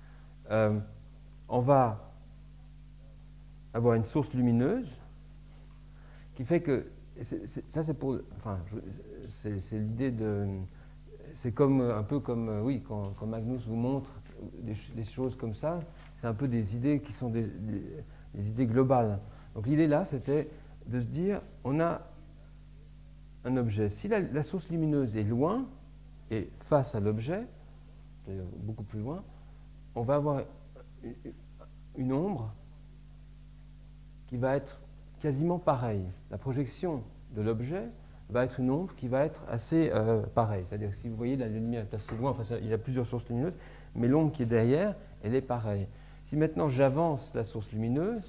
On va avoir une source lumineuse qui fait que ça c'est pour, enfin, c'est l'idée de, c'est comme un peu comme oui quand Magnus vous montre des choses comme ça, c'est un peu des idées qui sont des idées globales. Donc l'idée là c'était de se dire on a un objet. Si la source lumineuse est loin et face à l'objet, c'est-à-dire beaucoup plus loin, on va avoir une ombre qui va être quasiment pareille. La projection de l'objet va être une ombre qui va être assez pareille. C'est-à-dire que si vous voyez la lumière est assez loin, enfin, il y a plusieurs sources lumineuses, mais l'ombre qui est derrière, elle est pareille. Si maintenant j'avance la source lumineuse,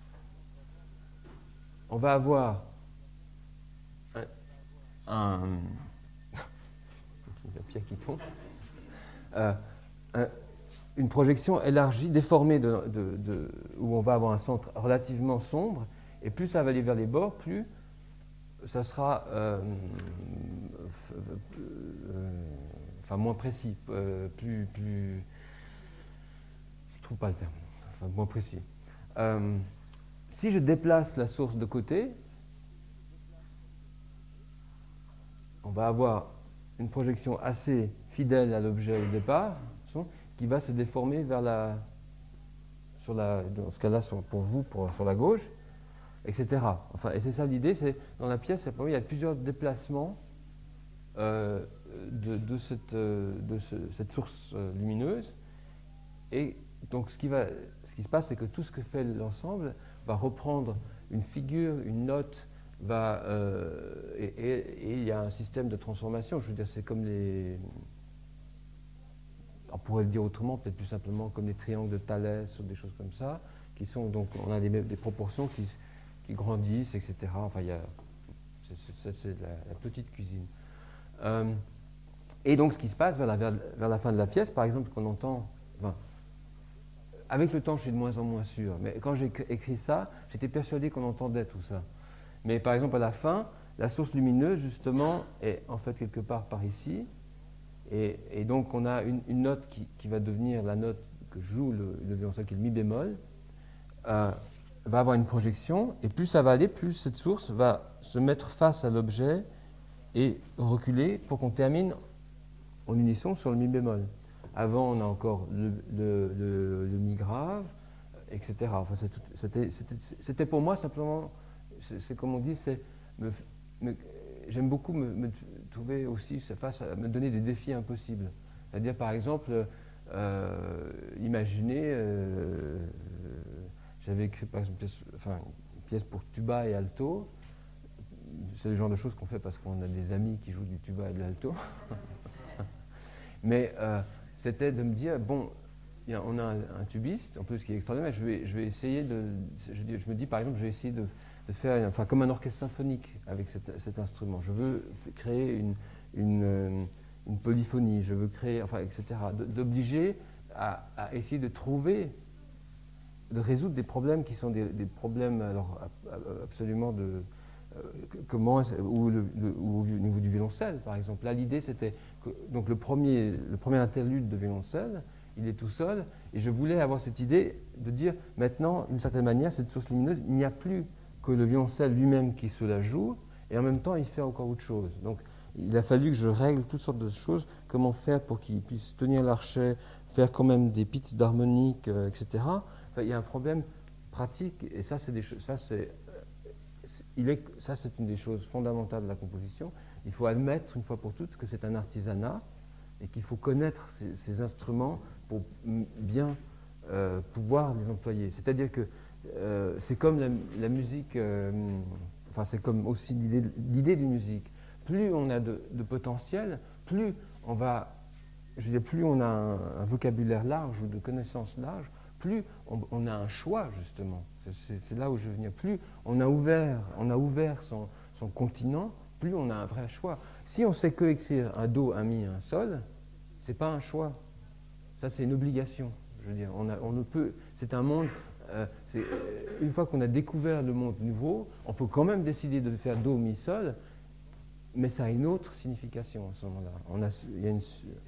on va avoir la pierre qui tombe, une projection élargie, déformée, où on va avoir un centre relativement sombre, et plus ça va aller vers les bords, plus ça sera enfin moins précis, plus je trouve pas le terme, enfin moins précis. Si je déplace la source de côté, on va avoir une projection assez fidèle à l'objet au départ, qui va se déformer vers dans ce cas-là, pour vous, sur la gauche, etc. Enfin, et c'est ça l'idée, c'est dans la pièce, il y a plusieurs déplacements de cette source lumineuse. Et donc ce qui se passe, c'est que tout ce que fait l'ensemble va reprendre une figure, une note, et il y a un système de transformation. Je veux dire, c'est comme on pourrait le dire autrement, peut-être plus simplement comme les triangles de Thalès ou des choses comme ça, qui sont donc, on a des proportions qui grandissent, etc. Enfin, c'est la petite cuisine. Et donc, ce qui se passe vers la fin de la pièce, par exemple, qu'on entend. Enfin, avec le temps, je suis de moins en moins sûr. Mais quand j'ai écrit ça, j'étais persuadé qu'on entendait tout ça. Mais par exemple, à la fin, la source lumineuse, justement, est en fait quelque part par ici. Et donc, on a une note qui va devenir la note que joue le violoncelle, qui est le mi bémol, va avoir une projection. Et plus ça va aller, plus cette source va se mettre face à l'objet et reculer pour qu'on termine en unisson sur le mi bémol. Avant, on a encore le mi grave, etc. Enfin, c'était pour moi simplement, c'est comme on dit, j'aime beaucoup me trouver aussi face à me donner des défis impossibles. C'est-à-dire, par exemple, imaginez, j'avais écrit par exemple une pièce pour tuba et alto. C'est le genre de choses qu'on fait parce qu'on a des amis qui jouent du tuba et de l'alto. Mais c'était de me dire, bon, on a un tubiste, en plus qui est extraordinaire, je vais essayer je me dis par exemple, je vais essayer de faire, enfin comme un orchestre symphonique avec cet instrument. Je veux créer une polyphonie, je veux créer, enfin, etc. D'obliger à essayer de trouver, de résoudre des problèmes qui sont des problèmes alors, absolument comment, ou au niveau du violoncelle, par exemple. Là, l'idée, c'était que donc le premier interlude de violoncelle, il est tout seul, et je voulais avoir cette idée de dire, maintenant, d'une certaine manière, cette source lumineuse, il n'y a plus que le violoncelle lui-même qui se la joue, et en même temps, il fait encore autre chose. Donc, il a fallu que je règle toutes sortes de choses, comment faire pour qu'il puisse tenir l'archet, faire quand même des pitches d'harmonique, etc. Enfin, il y a un problème pratique, et ça, c'est des choses, ça, c'est une des choses fondamentales de la composition. Il faut admettre une fois pour toutes que c'est un artisanat et qu'il faut connaître ces instruments pour bien pouvoir les employer. C'est-à-dire que c'est comme la musique, enfin c'est comme aussi l'idée d'une musique. Plus on a de potentiel, plus on va, je veux dire, plus on a un vocabulaire large ou de connaissances larges, plus on a un choix justement. C'est là où je veux venir. Plus on a ouvert son continent, plus on a un vrai choix. Si on sait que écrire un Do, un Mi, un Sol, c'est pas un choix. Ça, c'est une obligation. Je veux dire, on ne peut. C'est un monde. Une fois qu'on a découvert le monde nouveau, on peut quand même décider de faire Do, Mi, Sol, mais ça a une autre signification à ce moment-là. Il y a une.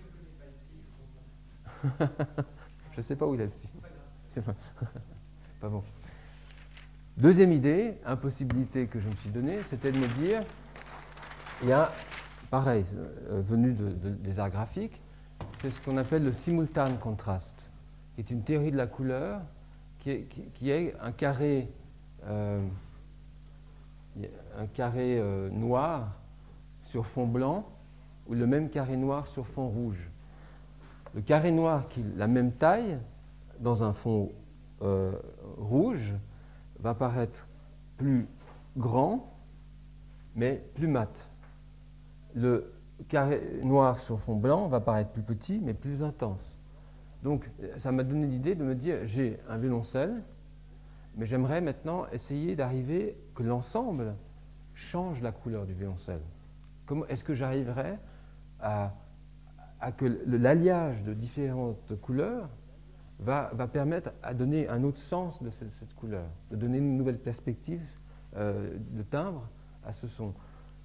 Je ne sais pas où il est le si. C'est pas bon. Deuxième idée, impossibilité que je me suis donnée, c'était de me dire, il y a, pareil, venu des arts graphiques, c'est ce qu'on appelle le simultane contraste, qui est une théorie de la couleur, qui est un carré, noir sur fond blanc, ou le même carré noir sur fond rouge. Le carré noir qui a la même taille, dans un fond rouge, va paraître plus grand, mais plus mat. Le carré noir sur fond blanc va paraître plus petit, mais plus intense. Donc, ça m'a donné l'idée de me dire, j'ai un violoncelle, mais j'aimerais maintenant essayer d'arriver que l'ensemble change la couleur du violoncelle. Comment est-ce que j'arriverais à que l'alliage de différentes couleurs va permettre à donner un autre sens de cette couleur, de donner une nouvelle perspective de timbre à ce son.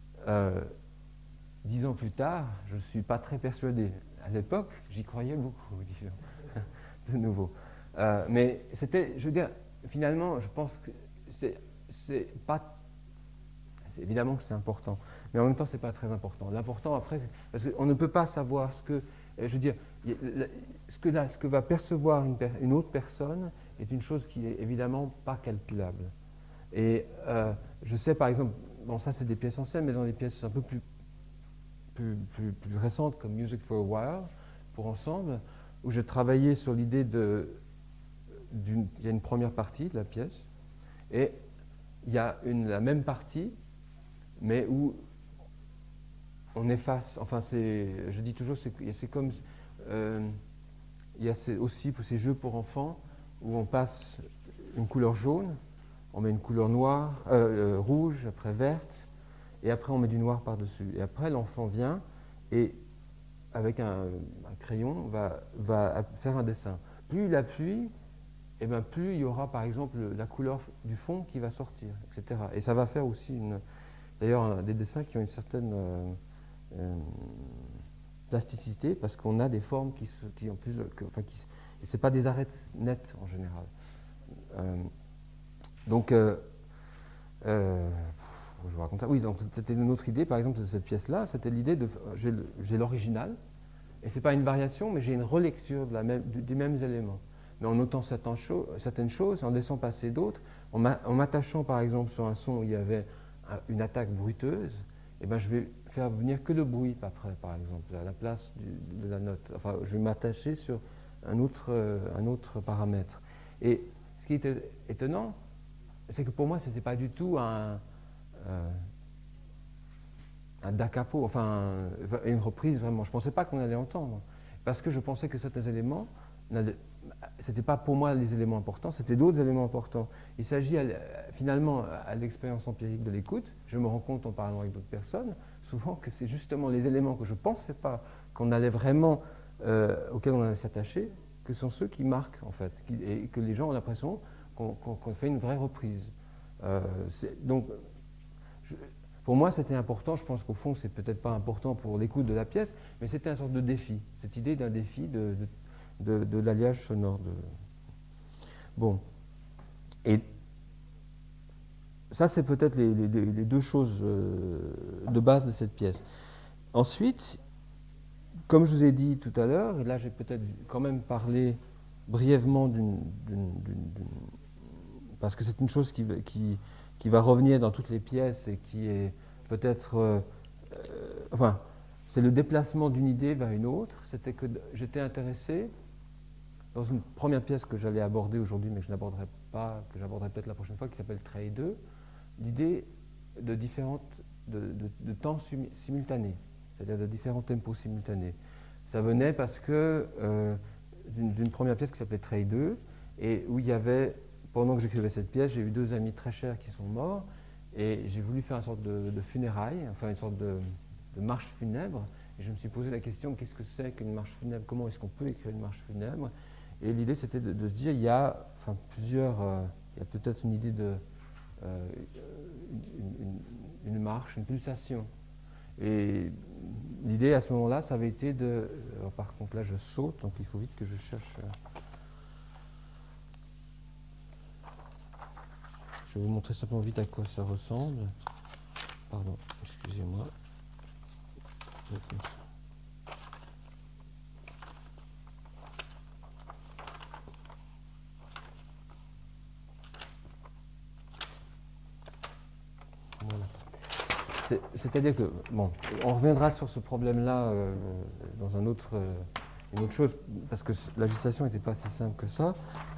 10 ans plus tard, je ne suis pas très persuadé. À l'époque, j'y croyais beaucoup, disons, de nouveau. Mais c'était, je veux dire, finalement, je pense que c'est pas... Évidemment que c'est important, mais en même temps, ce n'est pas très important. L'important, après, parce qu'on ne peut pas savoir ce que... Je veux dire, ce que va percevoir une autre personne est une chose qui n'est évidemment pas calculable. Et je sais, par exemple, bon, ça c'est des pièces anciennes, mais dans des pièces un peu plus récentes, comme Music for a While, pour ensemble, où je travaillais sur l'idée il y a une première partie de la pièce, et il y a la même partie, mais où on efface, enfin je dis toujours, c'est comme, il y a aussi pour ces jeux pour enfants, où on passe une couleur jaune, on met une couleur noire, rouge, après verte, et après on met du noir par-dessus. Et après l'enfant vient et avec un crayon va faire un dessin. Plus il appuie, et ben plus il y aura par exemple la couleur du fond qui va sortir, etc. Et ça va faire aussi d'ailleurs des dessins qui ont une certaine plasticité, parce qu'on a des formes qui en plus, c'est pas des arêtes nettes en général. Donc, je vous raconte ça. Oui, donc c'était une autre idée, par exemple, de cette pièce-là, c'était l'idée de... J'ai l'original, et c'est pas une variation, mais j'ai une relecture des mêmes éléments. Mais en notant certaines choses, en laissant passer d'autres, en m'attachant, par exemple, sur un son où il y avait une attaque bruiteuse, eh ben, je vais faire venir que le bruit après, par exemple, à la place de la note. Enfin, je vais m'attacher sur un autre paramètre. Et ce qui était étonnant, c'est que pour moi, ce n'était pas du tout un da capo, enfin une reprise vraiment. Je ne pensais pas qu'on allait entendre, parce que je pensais que certains éléments, ce n'était pas pour moi les éléments importants, c'était d'autres éléments importants. Il s'agit finalement, à l'expérience empirique de l'écoute, je me rends compte en parlant avec d'autres personnes, souvent que c'est justement les éléments que je ne pensais pas qu'on allait vraiment, auxquels on allait s'attacher, que sont ceux qui marquent en fait, et que les gens ont l'impression qu'on fait une vraie reprise. Donc, pour moi, c'était important. Je pense qu'au fond, c'est peut-être pas important pour l'écoute de la pièce, mais c'était une sorte de défi. Cette idée d'un défi de l'alliage sonore. Bon. Et ça, c'est peut-être les deux choses de base de cette pièce. Ensuite, comme je vous ai dit tout à l'heure, et là, j'ai peut-être quand même parlé brièvement parce que c'est une chose qui va revenir dans toutes les pièces et qui est peut-être... enfin, c'est le déplacement d'une idée vers une autre. C'était que j'étais intéressé, dans une première pièce que j'allais aborder aujourd'hui, mais que je n'aborderai pas, que j'aborderai peut-être la prochaine fois, qui s'appelle Trey 2, l'idée de temps simultanés, c'est-à-dire de différents tempos simultanés. Ça venait parce que d'une première pièce qui s'appelait Trey 2, et où il y avait... Pendant que j'écrivais cette pièce, j'ai eu 2 amis très chers qui sont morts, Et j'ai voulu faire une sorte de funérailles, enfin une sorte de marche funèbre. Et je me suis posé la question, qu'est-ce que c'est qu'une marche funèbre? Comment est-ce qu'on peut écrire une marche funèbre? Et l'idée, c'était de se dire, il y a plusieurs... il y a peut-être une idée de... une marche, une pulsation. Et l'idée, à ce moment-là, ça avait été de... Alors, par contre, là, je saute, donc il faut vite que je cherche... Je vais vous montrer simplement vite à quoi ça ressemble. Pardon, excusez-moi. Voilà. C'est-à-dire que, bon, on reviendra sur ce problème-là dans une autre chose, parce que la législation n'était pas si simple que ça.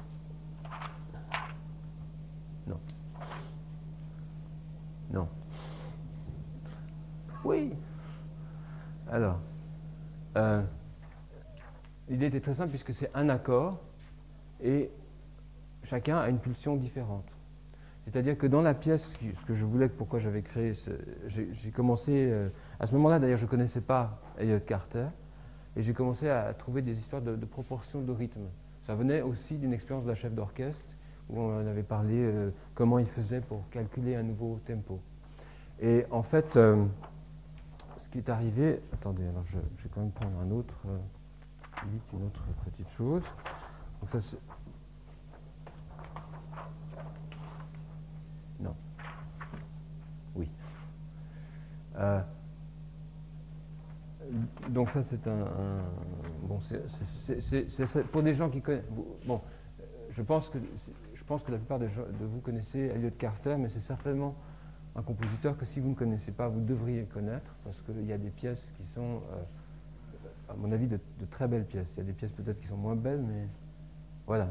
Non. Non. Oui. Alors, l'idée était très simple puisque c'est un accord et chacun a une pulsion différente. C'est-à-dire que dans la pièce, ce que je voulais, pourquoi j'avais créé, j'ai commencé, à ce moment-là d'ailleurs je ne connaissais pas Elliott Carter, et j'ai commencé à trouver des histoires de proportion de rythme. Ça venait aussi d'une expérience d'un chef d'orchestre, où on avait parlé comment il faisait pour calculer un nouveau tempo. Et en fait, ce qui est arrivé, attendez, alors je vais quand même prendre une autre petite chose. Donc ça, c'est... Non. Oui. Donc ça, c'est bon, c'est pour des gens qui connaissent... Bon, je pense que la plupart de vous connaissez Elliott Carter, mais c'est certainement un compositeur que si vous ne connaissez pas, vous devriez connaître, parce qu'il y a des pièces qui sont, à mon avis, de très belles pièces. Il y a des pièces peut-être qui sont moins belles, mais voilà.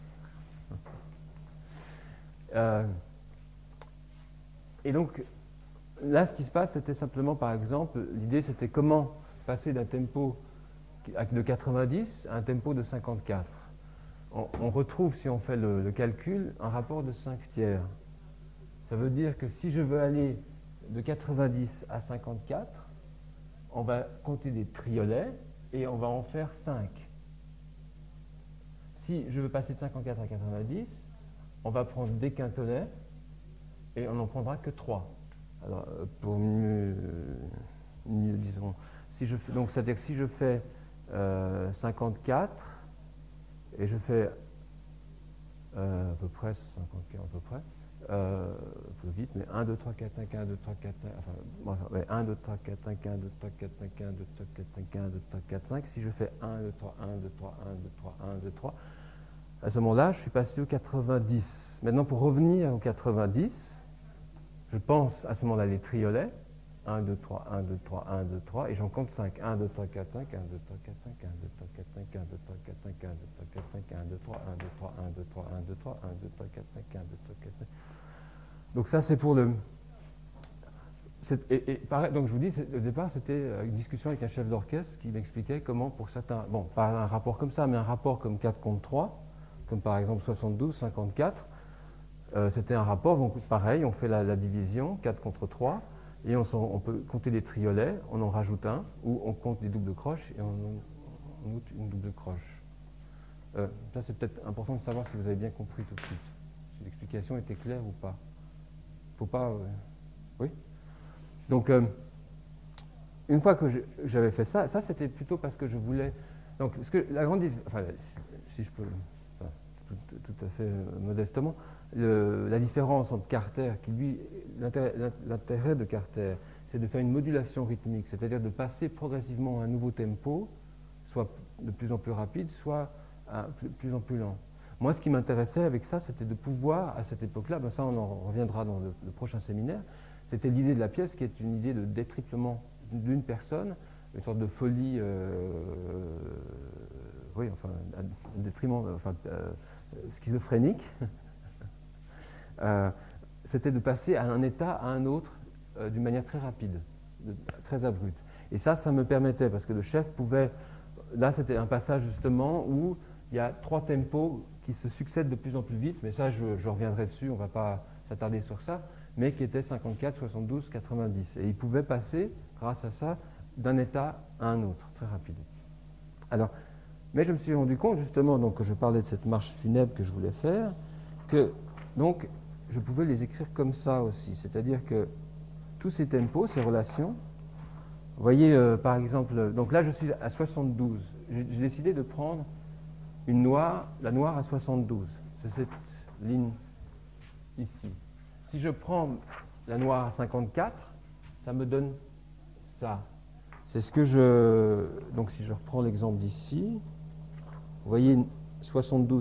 Et donc, là, ce qui se passe, c'était simplement, par exemple, l'idée, c'était comment passer d'un tempo de 90 à un tempo de 54. On retrouve, si on fait le calcul, un rapport de 5 tiers. Ça veut dire que si je veux aller de 90 à 54, on va compter des triolets et on va en faire 5. Si je veux passer de 54 à 90, on va prendre des quintolets et on n'en prendra que 3. Alors, pour mieux disons, donc c'est-à-dire que si je fais 54 et je fais à peu près 54, à peu près, un peu vite, mais 1, 2, 3, 4, 5, 1, 2, 3, 4, 5, enfin, bon, ouais, 1, 2, 3, 4, 5, 1, 2, 3, 4, 5, 1, 2, 3, 4, 5, 1, 2, 3, 4, 5, si je fais 1, 2, 3, 1, 2, 3, 1, 2, 3, 1, 2, 3, à ce moment-là, je suis passé au 90. Maintenant, pour revenir au 90, je pense à ce moment-là les triolets, 1, 2, 3, 1, 2, 3, 1, 2, 3, et j'en compte 5. 1, 2, 3, 4, 5, 1, 2, 3, 4, 5, 1, 2, 3, 4, 5, 1, 2, 3, 4, 5, 1, 2, 3, 4, 5, 1, 2, 3, 1, 2, 3, 1, 2, 3, 1, 2, 3, 1, 2, 3, 4, 5, 1, 2, 3, 4, 5. Donc ça, c'est pour le... pareil, donc je vous dis, au départ, c'était une discussion avec un chef d'orchestre qui m'expliquait comment pour certains... Bon, pas un rapport comme ça, mais un rapport comme 4 contre 3, comme par exemple 72, 54, c'était un rapport, donc pareil, on fait la division, 4 contre 3, et on peut compter des triolets, on en rajoute un, ou on compte des doubles croches, et on note une double croche. Ça, c'est peut-être important de savoir si vous avez bien compris tout de suite, si l'explication était claire ou pas. Faut pas... Oui. Donc, une fois que j'avais fait ça, c'était plutôt parce que je voulais... Donc, la grande... Enfin, si je peux... Enfin, tout à fait modestement, la différence entre Carter, qui lui... L'intérêt de Carter, c'est de faire une modulation rythmique, c'est-à-dire de passer progressivement à un nouveau tempo, soit de plus en plus rapide, soit de plus en plus lent. Moi, ce qui m'intéressait avec ça, c'était de pouvoir, à cette époque-là, ben ça on en reviendra dans le prochain séminaire, c'était l'idée de la pièce qui est une idée de détriplement d'une personne, une sorte de folie, oui, enfin, un détriment, enfin, schizophrénique. C'était de passer à un état à un autre d'une manière très rapide, très abrupte. Et ça me permettait, parce que le chef pouvait... Là, c'était un passage justement où il y a 3 tempos qui se succèdent de plus en plus vite, mais ça, je reviendrai dessus, on ne va pas s'attarder sur ça. mais qui était 54, 72, 90. Et il pouvait passer, grâce à ça, d'un état à un autre, très rapidement. Alors, mais je me suis rendu compte, justement, donc, que je parlais de cette marche funèbre que je voulais faire, que donc, je pouvais les écrire comme ça aussi. C'est-à-dire que tous ces tempos, ces relations, vous voyez, par exemple, donc là, je suis à 72. J'ai décidé de prendre une noire, la noire à 72. C'est cette ligne ici. Si je prends la noire à 54, ça me donne ça. C'est ce que je... Donc si je reprends l'exemple d'ici, vous voyez 72,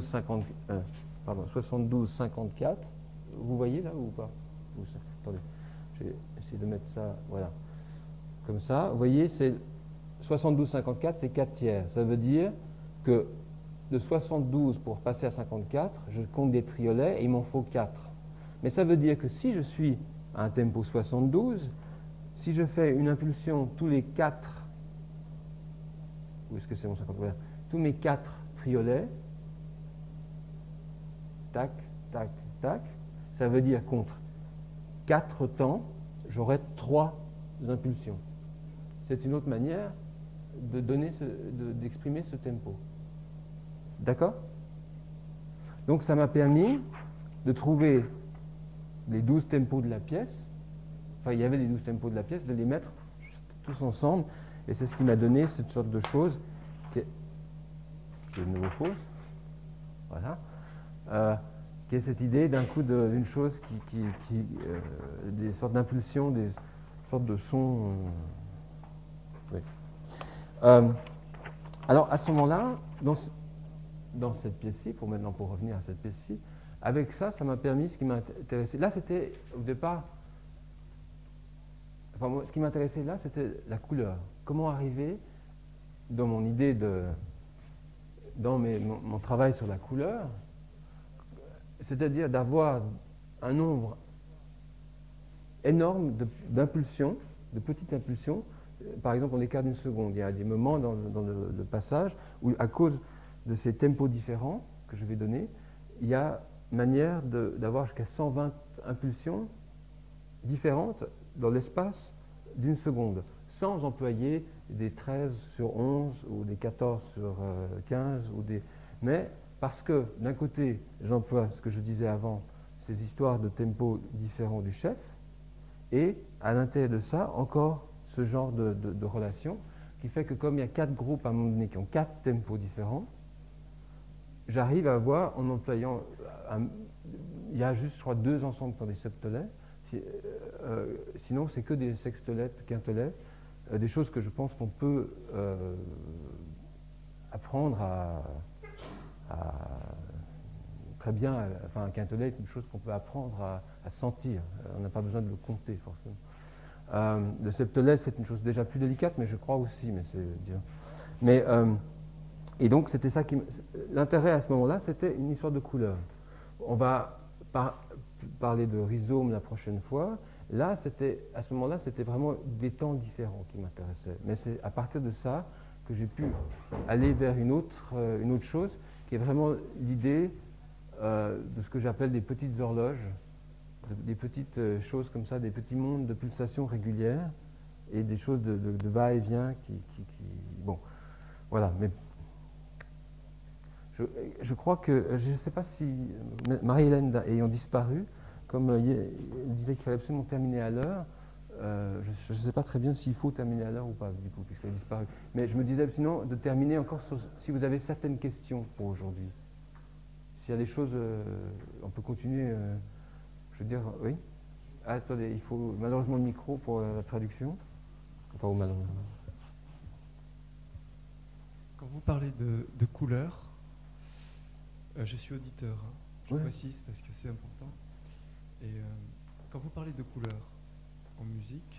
54. Vous voyez là ou pas? Attendez, je vais essayer de mettre ça, voilà. Comme ça, vous voyez, c'est 72, 54, c'est 4 tiers. Ça veut dire que de 72 pour passer à 54, je compte des triolets et il m'en faut 4. Mais ça veut dire que si je suis à un tempo 72, si je fais une impulsion tous les 4, où est-ce que c'est mon 50? Voilà, tous mes 4 triolets, tac, tac, tac, ça veut dire contre 4 temps, j'aurai 3 impulsions. C'est une autre manière de d'exprimer ce tempo. D'accord? Donc ça m'a permis de trouver les 12 tempos de la pièce. Enfin, il y avait les 12 tempos de la pièce, de les mettre tous ensemble. Et c'est ce qui m'a donné cette sorte de chose qui est de nouveau fausse. Voilà. Qui est cette idée d'un coup d'une chose des sortes d'impulsions, des sortes de sons. Oui. Alors à ce moment-là, dans cette pièce-ci, pour revenir à cette pièce-ci, avec ça, ça m'a permis, ce qui m'a intéressé. Là, c'était au départ. Enfin, moi, ce qui m'intéressait là, c'était la couleur. Comment arriver, dans mon idée dans mon travail sur la couleur, c'est-à-dire d'avoir un nombre énorme d'impulsions, de petites impulsions, par exemple en l'écart d'une seconde. Il y a des moments dans le passage où, à cause de ces tempos différents que je vais donner, il y a manière d'avoir jusqu'à 120 impulsions différentes dans l'espace d'une seconde, sans employer des 13 sur 11 ou des 14 sur 15, mais parce que d'un côté, j'emploie ce que je disais avant, ces histoires de tempos différents du chef, et à l'intérieur de ça, encore ce genre de relation qui fait que comme il y a 4 groupes à un moment donné qui ont 4 tempos différents, j'arrive à avoir, en employant, il y a juste, je crois, 2 ensembles pour des septolets, sinon c'est que des sextolets, quintolets, des choses que je pense qu'on peut apprendre très bien, enfin un quintolet est une chose qu'on peut apprendre à sentir, on n'a pas besoin de le compter forcément. Le septolet c'est une chose déjà plus délicate, mais je crois aussi, mais c'est dire. Mais et donc c'était ça qui l'intérêt à ce moment-là, c'était une histoire de couleur. On va parler de rhizome la prochaine fois. Là, à ce moment-là, c'était vraiment des temps différents qui m'intéressaient. Mais c'est à partir de ça que j'ai pu aller vers une autre chose, qui est vraiment l'idée de ce que j'appelle des petites horloges, des petites choses comme ça, des petits mondes de pulsations régulières et des choses de va-et-vient bon, voilà. Mais je crois que, je ne sais pas si Marie-Hélène ayant disparu, comme elle disait qu'il fallait absolument terminer à l'heure, je ne sais pas très bien s'il faut terminer à l'heure ou pas, du coup, puisqu'elle a disparu. Mais je me disais sinon de terminer encore si vous avez certaines questions pour aujourd'hui. S'il y a des choses, on peut continuer, je veux dire, oui. Ah, attendez, il faut malheureusement le micro pour la traduction. Enfin, ou malheureusement. Quand vous parlez de couleur, je suis auditeur, hein. Je précise parce que c'est important. Et quand vous parlez de couleur en musique,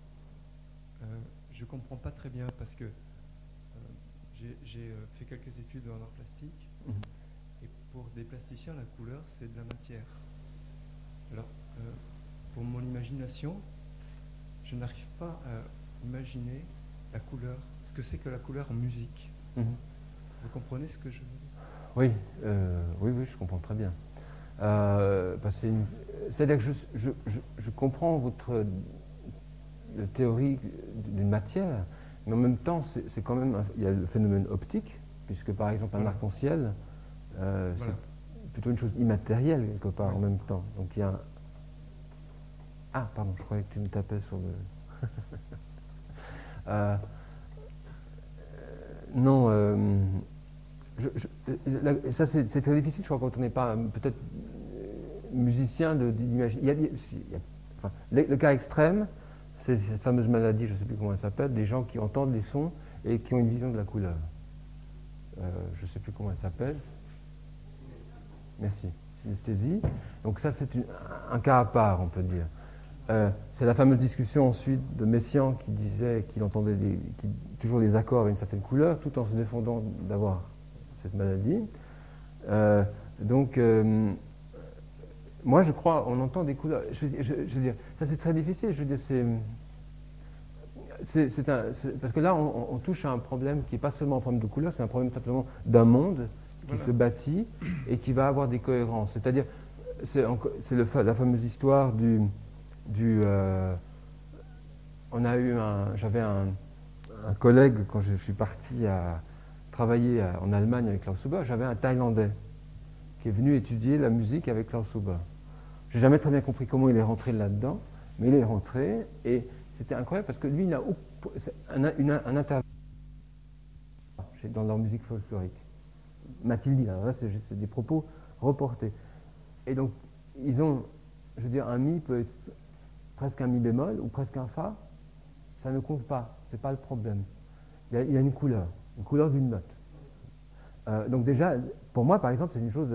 je ne comprends pas très bien parce que j'ai fait quelques études en art plastique. Et pour des plasticiens, la couleur, c'est de la matière. Alors, pour mon imagination, je n'arrive pas à imaginer la couleur, ce que c'est que la couleur en musique. Vous comprenez ce que je veux dire? Oui, oui, je comprends très bien. C'est-à-dire que je comprends votre théorie d'une matière, mais en même temps, c'est quand même, il y a le phénomène optique, puisque par exemple un arc-en-ciel, c'est plutôt une chose immatérielle quelque part en même temps. Donc il y a un... Ah, pardon, je croyais que tu me tapais sur le... non, ça c'est très difficile, je crois, quand on n'est pas peut-être musicien d'imaginer. Enfin, le cas extrême, c'est cette fameuse maladie, je ne sais plus comment elle s'appelle, des gens qui entendent les sons et qui ont une vision de la couleur. Je ne sais plus comment elle s'appelle. Merci. Synesthésie. Donc ça, c'est un cas à part, on peut dire. C'est la fameuse discussion ensuite de Messiaen qui disait qu'il entendait toujours les accords avec une certaine couleur, tout en se défendant d'avoir cette maladie. Moi, je crois, on entend des couleurs. Je veux dire, ça c'est très difficile. Je veux dire, parce que là, on touche à un problème qui n'est pas seulement un problème de couleur, c'est un problème simplement d'un monde qui se bâtit et qui va avoir des cohérences. C'est-à-dire, c'est la fameuse histoire j'avais un collègue quand je suis parti à travailler en Allemagne avec Klaus Huber, j'avais un Thaïlandais qui est venu étudier la musique avec Klaus Huber. Je n'ai jamais très bien compris comment il est rentré là-dedans, mais il est rentré et c'était incroyable parce que lui, il a un intervalle dans leur musique folklorique. M'a-t-il dit, alors là c'est des propos reportés. Et donc, ils ont, je veux dire, un mi peut être presque un mi bémol ou presque un fa, ça ne compte pas, c'est pas le problème. Il y a une couleur d'une note. Donc déjà, pour moi, par exemple, c'est une chose...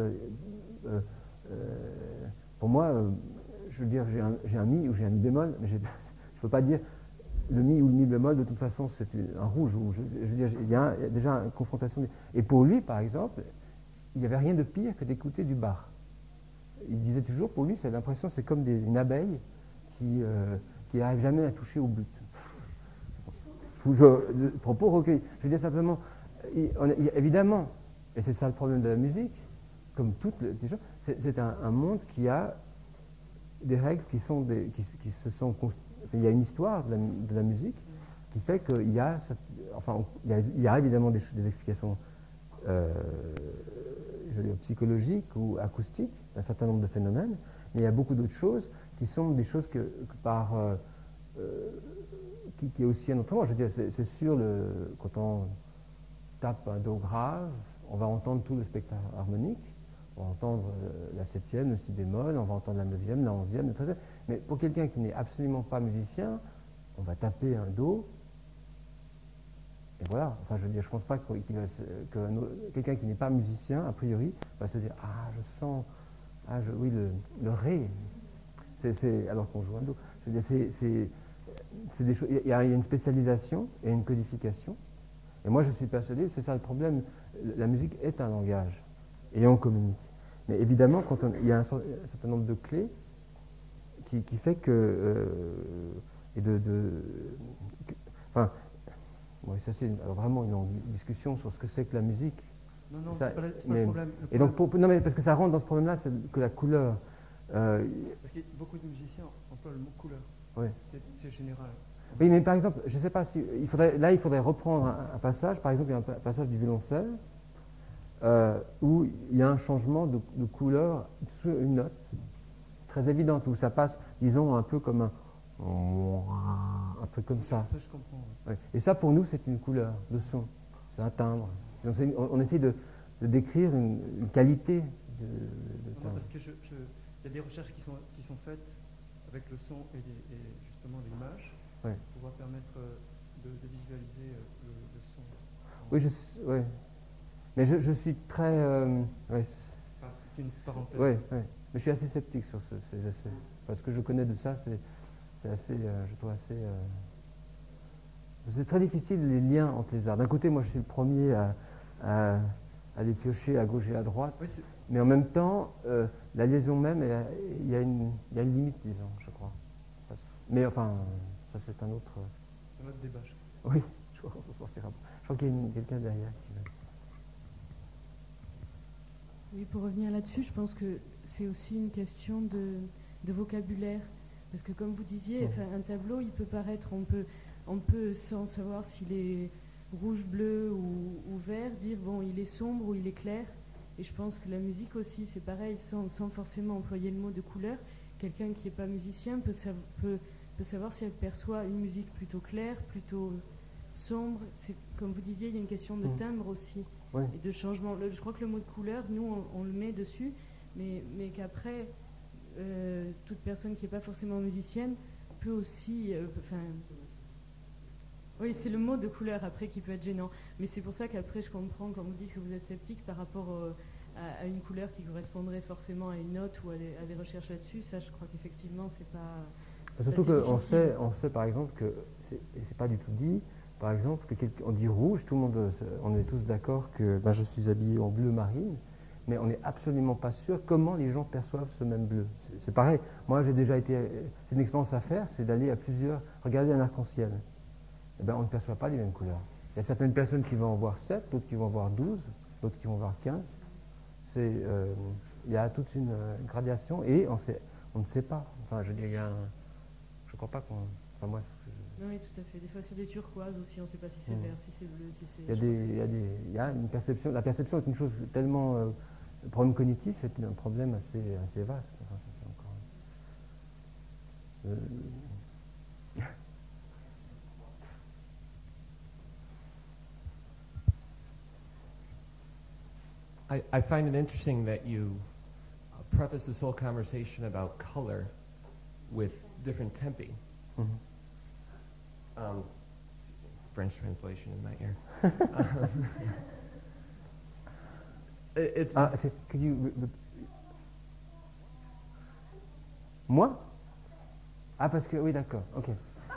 pour moi, je veux dire, j'ai un mi ou j'ai un mi bémol, mais je ne peux pas dire le mi ou le mi bémol, de toute façon, c'est un rouge. Je veux dire, il y a déjà une confrontation. Et pour lui, par exemple, il n'y avait rien de pire que d'écouter du Bach. Il disait toujours, pour lui, c'est l'impression, c'est comme une abeille qui n'arrive jamais à toucher au but. Propos recueillis. Je veux dire simplement, évidemment, et c'est ça le problème de la musique, comme toutes les choses, c'est un monde qui a des règles qui se sont il y a une histoire de la musique qui fait qu'il y a, il y a évidemment des explications je veux dire, psychologiques ou acoustiques, un certain nombre de phénomènes, mais il y a beaucoup d'autres choses qui sont des choses qui est aussi un autre moment. Je veux dire, c'est sûr, quand on tape un do grave, on va entendre tout le spectre harmonique, on va entendre la septième, le si bémol, on va entendre la neuvième, la onzième, la treizième. Mais pour quelqu'un qui n'est absolument pas musicien, on va taper un do, et voilà. Enfin, je veux dire, je ne pense pas que quelqu'un qui n'est pas musicien, a priori, va se dire, ah, je sens, oui, le ré, alors qu'on joue un do. Je veux dire, c'est des choses, il y a une spécialisation et une codification. Et moi, je suis persuadé, c'est ça le problème, la musique est un langage, et on communique. Mais évidemment, il y a un certain nombre de clés qui fait que... enfin, ça c'est vraiment une longue discussion sur ce que c'est que la musique. Non, c'est pas le problème. Et donc, non, mais parce que ça rentre dans ce problème-là, c'est que la couleur... parce que beaucoup de musiciens emploient le mot couleur. Oui. C'est général. Oui, mais par exemple, je ne sais pas si... il faudrait reprendre un passage. Par exemple, il y a un passage du violoncelle où il y a un changement de couleur sur une note très évidente, où ça passe, disons, un peu comme un truc comme ça. Ça, je comprends. Ouais. Et ça, pour nous, c'est une couleur de son. C'est un timbre. On essaie de décrire une qualité de timbre. Non, parce que il y a des recherches qui sont faites avec le son et justement l'image pour pouvoir permettre de visualiser le son. Oui, mais je suis très... c'est une parenthèse. Oui. Mais je suis assez sceptique sur ces essais. Parce que je connais de ça, c'est assez... je trouve assez... c'est très difficile les liens entre les arts. D'un côté, moi je suis le premier à les piocher à gauche et à droite. Oui, mais en même temps, la liaison même, il y a une limite, disons, je crois. Mais enfin, ça c'est un autre... C'est un autre débat. Oui, je crois qu'il y a quelqu'un derrière qui veut... Oui, pour revenir là-dessus, je pense que c'est aussi une question de vocabulaire. Parce que comme vous disiez, un tableau, il peut paraître, on peut sans savoir s'il est rouge, bleu ou vert, dire bon, il est sombre ou il est clair. Et je pense que la musique aussi, c'est pareil, sans forcément employer le mot de couleur. Quelqu'un qui n'est pas musicien peut savoir si elle perçoit une musique plutôt claire, plutôt sombre. C'est, comme vous disiez, il y a une question de timbre aussi, et de changement. Je crois que le mot de couleur, nous, on le met dessus, mais qu'après, toute personne qui n'est pas forcément musicienne peut aussi... oui, c'est le mot de couleur après qui peut être gênant. Mais c'est pour ça qu'après, je comprends quand vous dites que vous êtes sceptique par rapport à une couleur qui correspondrait forcément à une note ou à des recherches là-dessus. Ça, je crois qu'effectivement, c'est pas... Surtout qu'on sait, par exemple, que c'est pas du tout dit, par exemple, on dit rouge, tout le monde, on est tous d'accord que je suis habillé en bleu marine, mais on n'est absolument pas sûr comment les gens perçoivent ce même bleu. C'est pareil, moi j'ai déjà été, c'est une expérience à faire, c'est d'aller à regarder un arc-en-ciel. On ne perçoit pas les mêmes couleurs. Il y a certaines personnes qui vont en voir 7, d'autres qui vont en voir 12, d'autres qui vont en voir 15. Il y a toute une gradation et on ne sait pas. Enfin, je veux dire, je ne crois pas qu'on... Enfin, moi, oui, tout à fait. Des fois, sur des turquoises aussi, on ne sait pas si c'est vert, si c'est bleu, si c'est... Il y a une perception. La perception est une chose tellement... le problème cognitif est un problème assez vaste. Enfin, ça, c'est encore... I find it interesting that you preface this whole conversation about color with different tempi. French translation in my ear. It's could you moi? Ah, parce que oui, d'accord. Ok.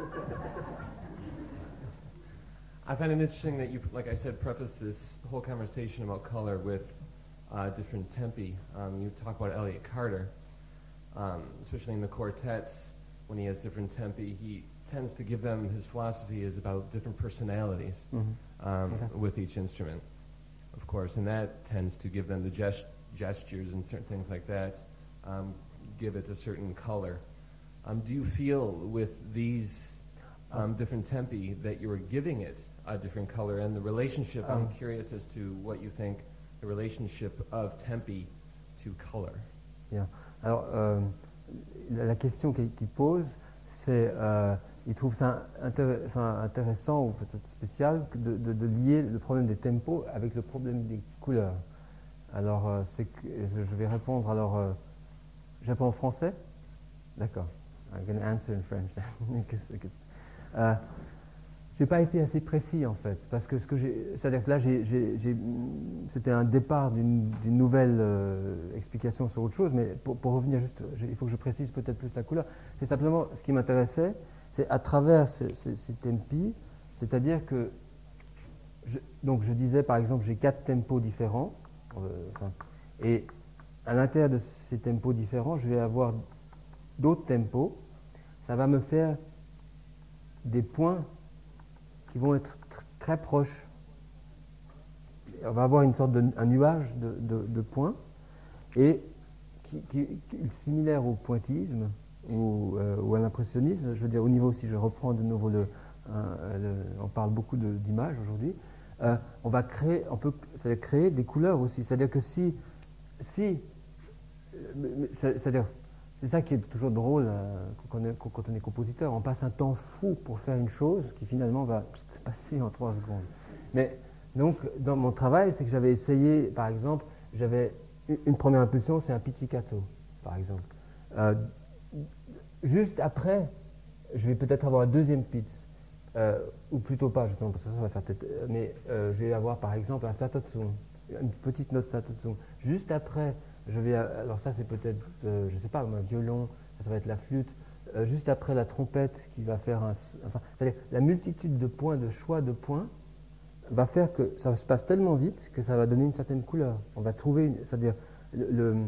I find it interesting that you, like I said, preface this whole conversation about color with different tempi. You talk about Elliott Carter, especially in the quartets, when he has different tempi, he tends to give them, his philosophy is about different personalities with each instrument, of course, and that tends to give them the gestures and certain things like that, give it a certain color. Do you feel with these different tempi that you are giving it a different color? And the relationship, I'm curious as to what you think the relationship of tempi to color. Yeah. Alors, la question qu'il pose, c'est, il trouve ça intéressant ou peut-être spécial de lier le problème des tempos avec le problème des couleurs. Alors, je vais répondre. Alors, je réponds en français. D'accord. I'm going to answer in French. J'ai pas été assez précis en fait, parce que c'est-à-dire que là, c'était un départ d'une nouvelle explication sur autre chose, mais pour revenir juste, il faut que je précise peut-être plus la couleur. C'est simplement ce qui m'intéressait, c'est à travers ces tempi, c'est-à-dire que, donc je disais par exemple, j'ai 4 tempos différents, et à l'intérieur de ces tempos différents, je vais avoir d'autres tempos. Ça va me faire des points qui vont être très proches. On va avoir une sorte un nuage de points et qui est similaire au pointillisme ou à l'impressionnisme. Je veux dire, au niveau, si je reprends de nouveau on parle beaucoup d'images aujourd'hui, on peut créer des couleurs aussi. C'est-à-dire que c'est-à-dire, c'est ça qui est toujours drôle quand on est compositeur. On passe un temps fou pour faire une chose qui finalement va se passer en 3 secondes. Mais donc, dans mon travail, c'est que j'avais essayé, par exemple, j'avais une première impulsion, c'est un pizzicato, par exemple. Juste après, je vais peut-être avoir un deuxième pizz, ou plutôt pas, justement, parce que ça va faire tête. Mais je vais avoir, par exemple, un flatozum, une petite note flatozum. Juste après, alors ça c'est peut-être, je ne sais pas, un violon, ça va être la flûte, juste après la trompette qui va faire c'est-à-dire la multitude de points, de choix de points, va faire que ça se passe tellement vite que ça va donner une certaine couleur. On va trouver, c'est-à-dire, je ne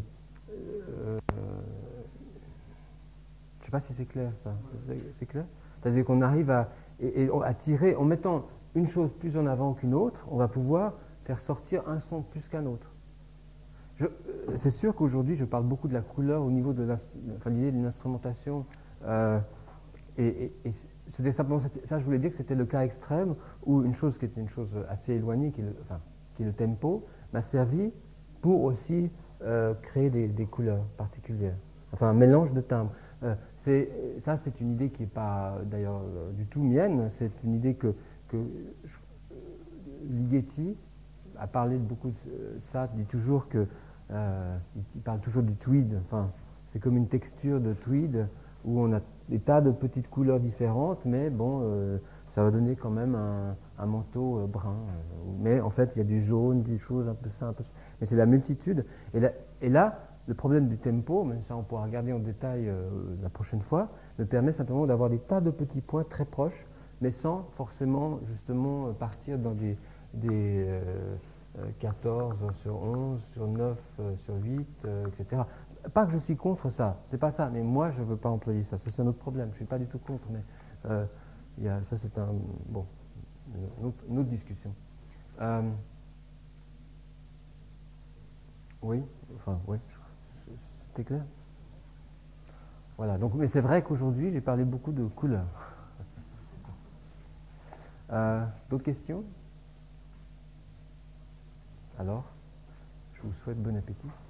sais pas si c'est clair ça, c'est clair? C'est-à-dire qu'on arrive à tirer, en mettant une chose plus en avant qu'une autre, on va pouvoir faire sortir un son plus qu'un autre. C'est sûr qu'aujourd'hui, je parle beaucoup de la couleur au niveau de l'idée d'une instrumentation. Et c'était simplement ça, je voulais dire que c'était le cas extrême où une chose qui était une chose assez éloignée, qui est le tempo, m'a servi pour aussi créer des couleurs particulières. Enfin, un mélange de timbres. Ça, c'est une idée qui n'est pas d'ailleurs du tout mienne. C'est une idée que Ligeti a parlé beaucoup de ça. Dit toujours que il parle toujours du tweed. Enfin, c'est comme une texture de tweed où on a des tas de petites couleurs différentes, mais bon, ça va donner quand même un manteau brun. Mais en fait, il y a du jaune, des choses un peu ça, un peu ça. Mais c'est la multitude. Et là, le problème du tempo, mais ça on pourra regarder en détail la prochaine fois, me permet simplement d'avoir des tas de petits points très proches, mais sans forcément justement partir dans des 14 sur 11, sur 9, sur 8, etc. Pas que je suis contre ça, c'est pas ça, mais moi je ne veux pas employer ça, ça c'est un autre problème, je ne suis pas du tout contre, mais ça c'est une autre discussion. Oui, c'était clair. Voilà, donc, mais c'est vrai qu'aujourd'hui j'ai parlé beaucoup de couleurs. D'autres questions? Alors, je vous souhaite bon appétit.